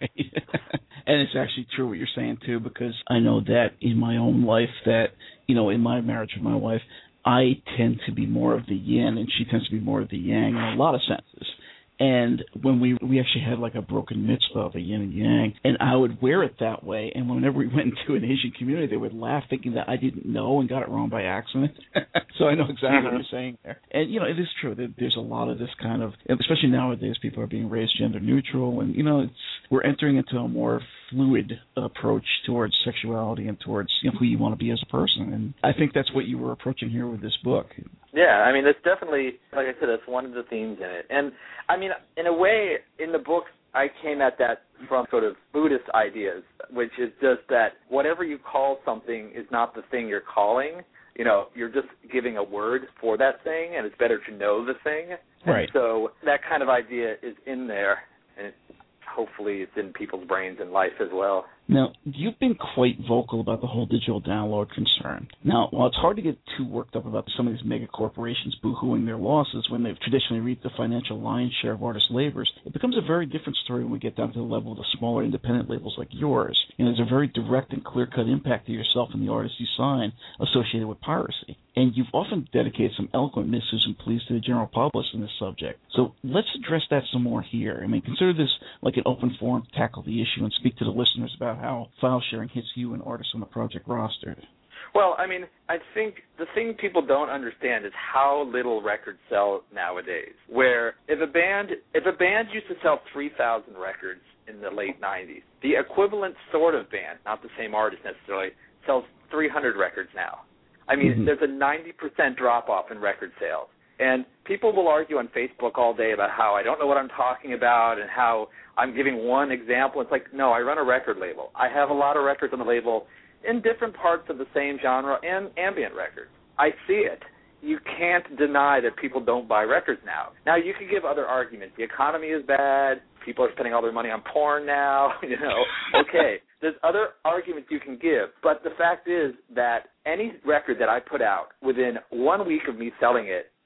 And it's actually true what you're saying, too, because I know that in my own life that, you know, in my marriage with my wife, I tend to be more of the yin and she tends to be more of the yang in a lot of senses. And when we we actually had like a broken mitzvah of a yin and yang, and I would wear it that way. And whenever we went into an Asian community, they would laugh, thinking that I didn't know and got it wrong by accident. So I know exactly mm-hmm. what you're saying there. And you know, it is true that there's a lot of this kind of, especially nowadays, people are being raised gender neutral, and you know, it's we're entering into a more fluid approach towards sexuality and towards you know, who you want to be as a person. And I think that's what you were approaching here with this book. Yeah, I mean, it's definitely, like I said, that's one of the themes in it. And, I mean, in a way, in the book, I came at that from sort of Buddhist ideas, which is just that whatever you call something is not the thing you're calling. You know, you're just giving a word for that thing, and it's better to know the thing. Right. And so that kind of idea is in there, and it, hopefully it's in people's brains and life as well. Now, you've been quite vocal about the whole digital download concern. Now, while it's hard to get too worked up about some of these mega corporations boo-hooing their losses when they've traditionally reaped the financial lion's share of artists' labors, it becomes a very different story when we get down to the level of the smaller independent labels like yours. You know, there's a very direct and clear-cut impact to yourself and the artists you sign associated with piracy. And you've often dedicated some eloquent missives and pleas to the general public in this subject. So let's address that some more here. I mean, consider this like an open forum to tackle the issue and speak to the listeners about how file sharing hits you and artists on the project roster. Well, I mean, I think the thing people don't understand is how little records sell nowadays. Where if a band if a band used to sell three thousand records in the late nineties, the equivalent sort of band, not the same artist necessarily, sells three hundred records now. I mean, mm-hmm. there's a ninety percent drop-off in record sales. And people will argue on Facebook all day about how I don't know what I'm talking about and how I'm giving one example. It's like, no, I run a record label. I have a lot of records on the label in different parts of the same genre and ambient records. I see it. You can't deny that people don't buy records now. Now, you can give other arguments. The economy is bad. People are spending all their money on porn now. You know, okay. There's other arguments you can give. But the fact is that any record that I put out within one week of me selling it,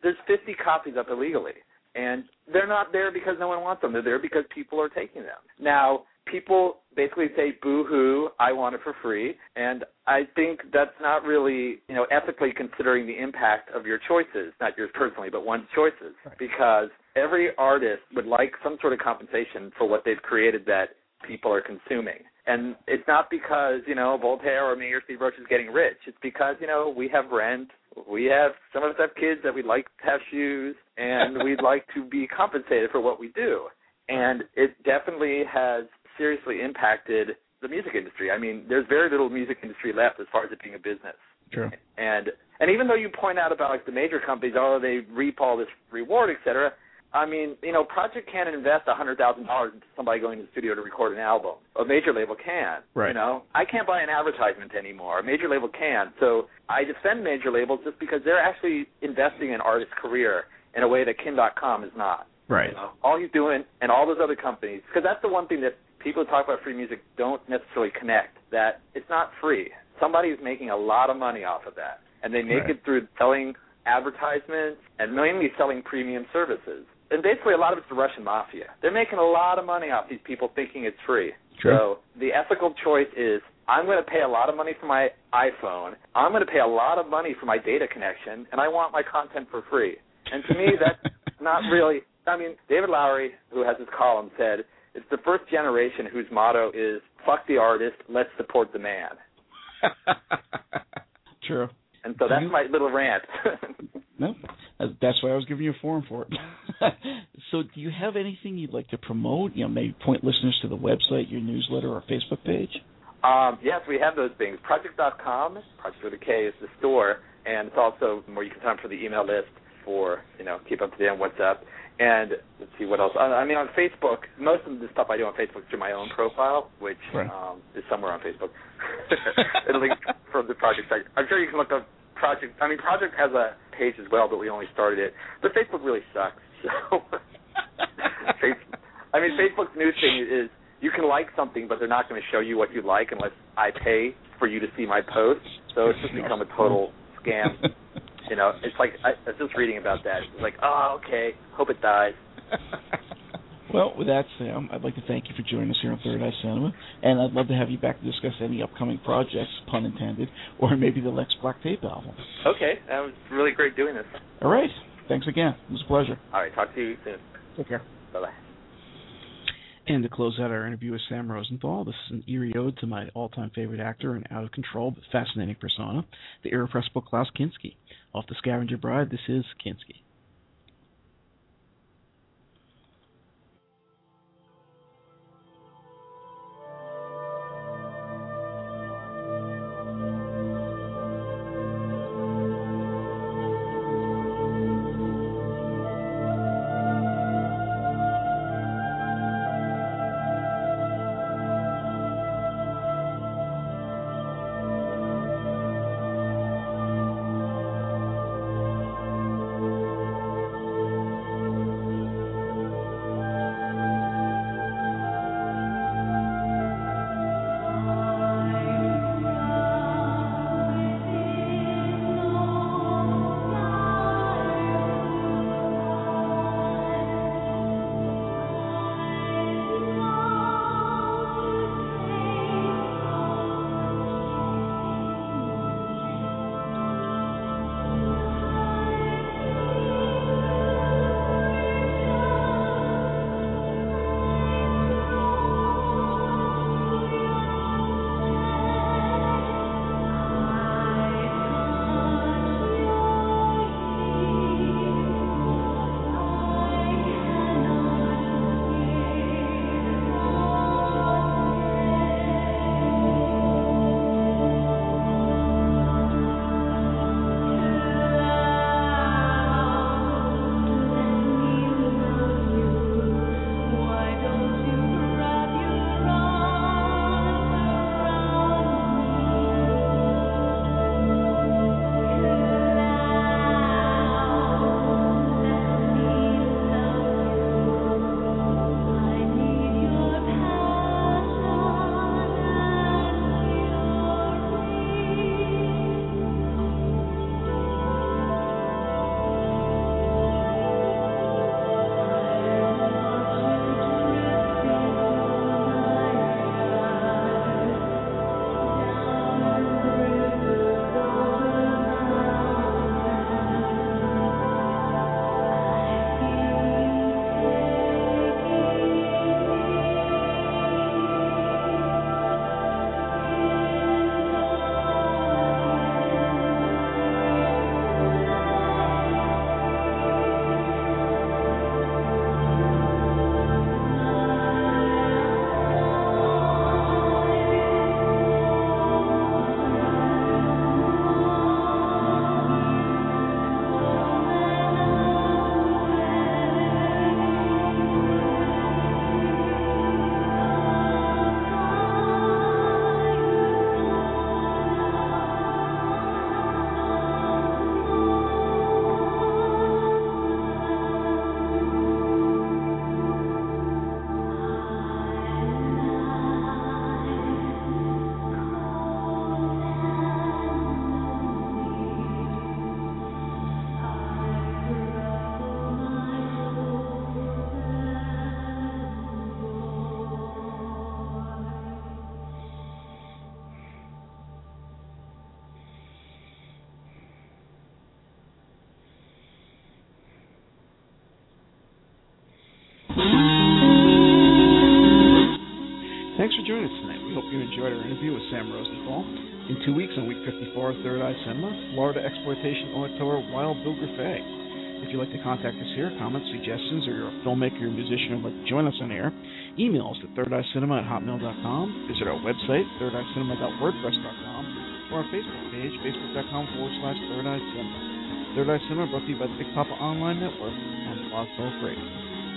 there's fifty copies up illegally. And they're not there because no one wants them. They're there because people are taking them. Now, people basically say, boo-hoo, I want it for free. And I think that's not really, you know, ethically considering the impact of your choices, not yours personally, but one's choices. Right. Because every artist would like some sort of compensation for what they've created that people are consuming. And it's not because, you know, Voltaire or me or Steve Roach is getting rich. It's because, you know, we have rent. We have, some of us have kids that we'd like to have shoes, and we'd like to be compensated for what we do. And it definitely has seriously impacted the music industry. I mean, there's very little music industry left as far as it being a business. True. And and even though you point out about like the major companies, oh, they reap all this reward, et cetera, I mean, you know, Project can't invest one hundred thousand dollars into somebody going to the studio to record an album. A major label can. Right. You know, I can't buy an advertisement anymore. A major label can. So I defend major labels just because they're actually investing in an artist's career in a way that Kin dot com is not. Right. You know, all he's doing, and all those other companies, because that's the one thing that people who talk about free music don't necessarily connect, that it's not free. Somebody is making a lot of money off of that, and they make right. it through selling advertisements and mainly selling premium services. And basically a lot of it's the Russian mafia. They're making a lot of money off these people thinking it's free. True. So the ethical choice is, I'm going to pay a lot of money for my iPhone, I'm going to pay a lot of money for my data connection, and I want my content for free. And to me, that's not really, I mean, David Lowery, who has his column, said, it's the first generation whose motto is, fuck the artist, let's support the man. True. And so that's my little rant. No, that's why I was giving you a forum for it. So do you have anything you'd like to promote? You know, maybe point listeners to the website, your newsletter, or Facebook page? Um, yes, we have those things. Project dot com, Project with a K, is the store, and it's also where you can sign up for the email list for, you know, keep up to date on what's up. And let's see what else. I mean, on Facebook, most of the stuff I do on Facebook is through my own profile, which right. um, is somewhere on Facebook. It'll link from the project site. I'm sure you can look up Project. I mean, Project has a page as well, but we only started it. But Facebook really sucks. So, Facebook, I mean, Facebook's new thing is you can like something, but they're not going to show you what you like unless I pay for you to see my post. So it's just become a total scam. You know, it's like, I, I was just reading about that. It's like, oh, okay, hope it dies. Well, with that, Sam, I'd like to thank you for joining us here on Third Eye Cinema, and I'd love to have you back to discuss any upcoming projects, pun intended, or maybe the next Black Tape album. Okay, that was really great doing this. All right, thanks again. It was a pleasure. All right, talk to you soon. Take care. Bye-bye. And to close out our interview with Sam Rosenthal, this is an eerie ode to my all-time favorite actor and out-of-control but fascinating persona, the irrepressible Klaus Kinski. Off the Scavenger Bride, this is Kinski. In two weeks on week fifty-four of Third Eye Cinema, Florida exploitation auteur Wild Bill Griffey. If you'd like to contact us here, comments, suggestions, or you're a filmmaker or musician who would like to join us on air, email us at thirdeye.cinema at hotmail dot com, visit our website, thirdeye.cinema dot wordpress dot com, or our Facebook page, facebook.com forward slash Third Eye Cinema. Third Eye Cinema brought to you by the Big Papa Online Network and Blog Talk Radio.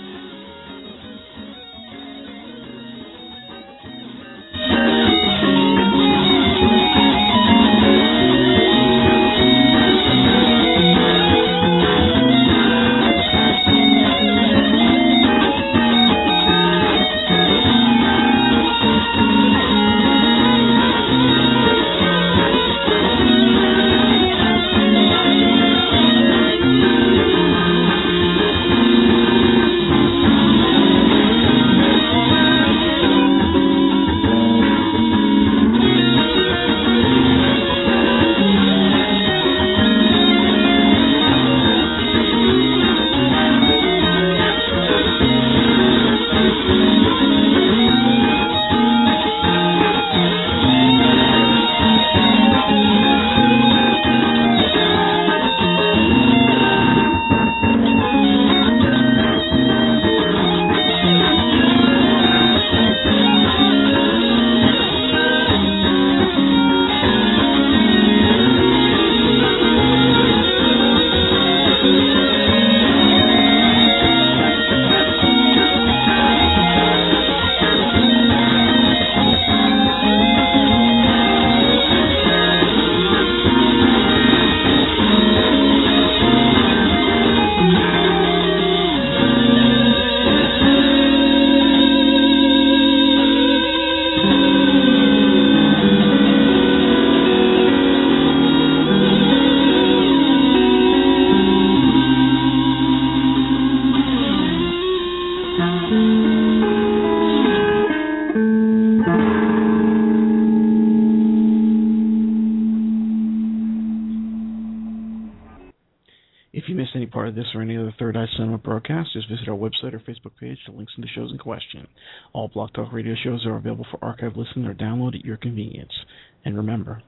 This or any other Third Eye Cinema broadcast, just visit our website or Facebook page for links to the shows in question. All Blog Talk Radio shows are available for archive listening or download at your convenience. And remember,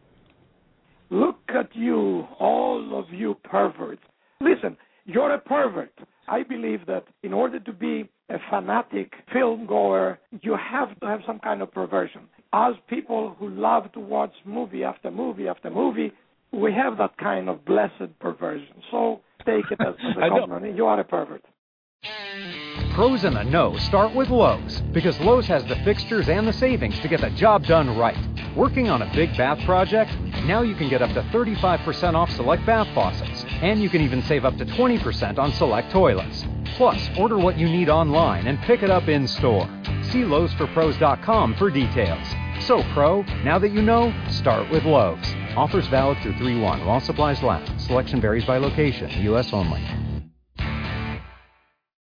look at you, all of you perverts. Listen, you're a pervert. I believe that in order to be a fanatic film goer, you have to have some kind of perversion. As people who love to watch movie after movie after movie, we have that kind of blessed perversion. So take it as, as a compliment. You are a pervert. Pros and the no start with Lowe's, because Lowe's has the fixtures and the savings to get the job done right. Working on a big bath project? Now you can get up to thirty-five percent off select bath faucets, and you can even save up to twenty percent on select toilets. Plus, order what you need online and pick it up in store. See Lowe's for pros dot com for details. So, Pro, now that you know, start with Lowe's. Offers valid through three one while supplies last. Selection varies by location. U S only.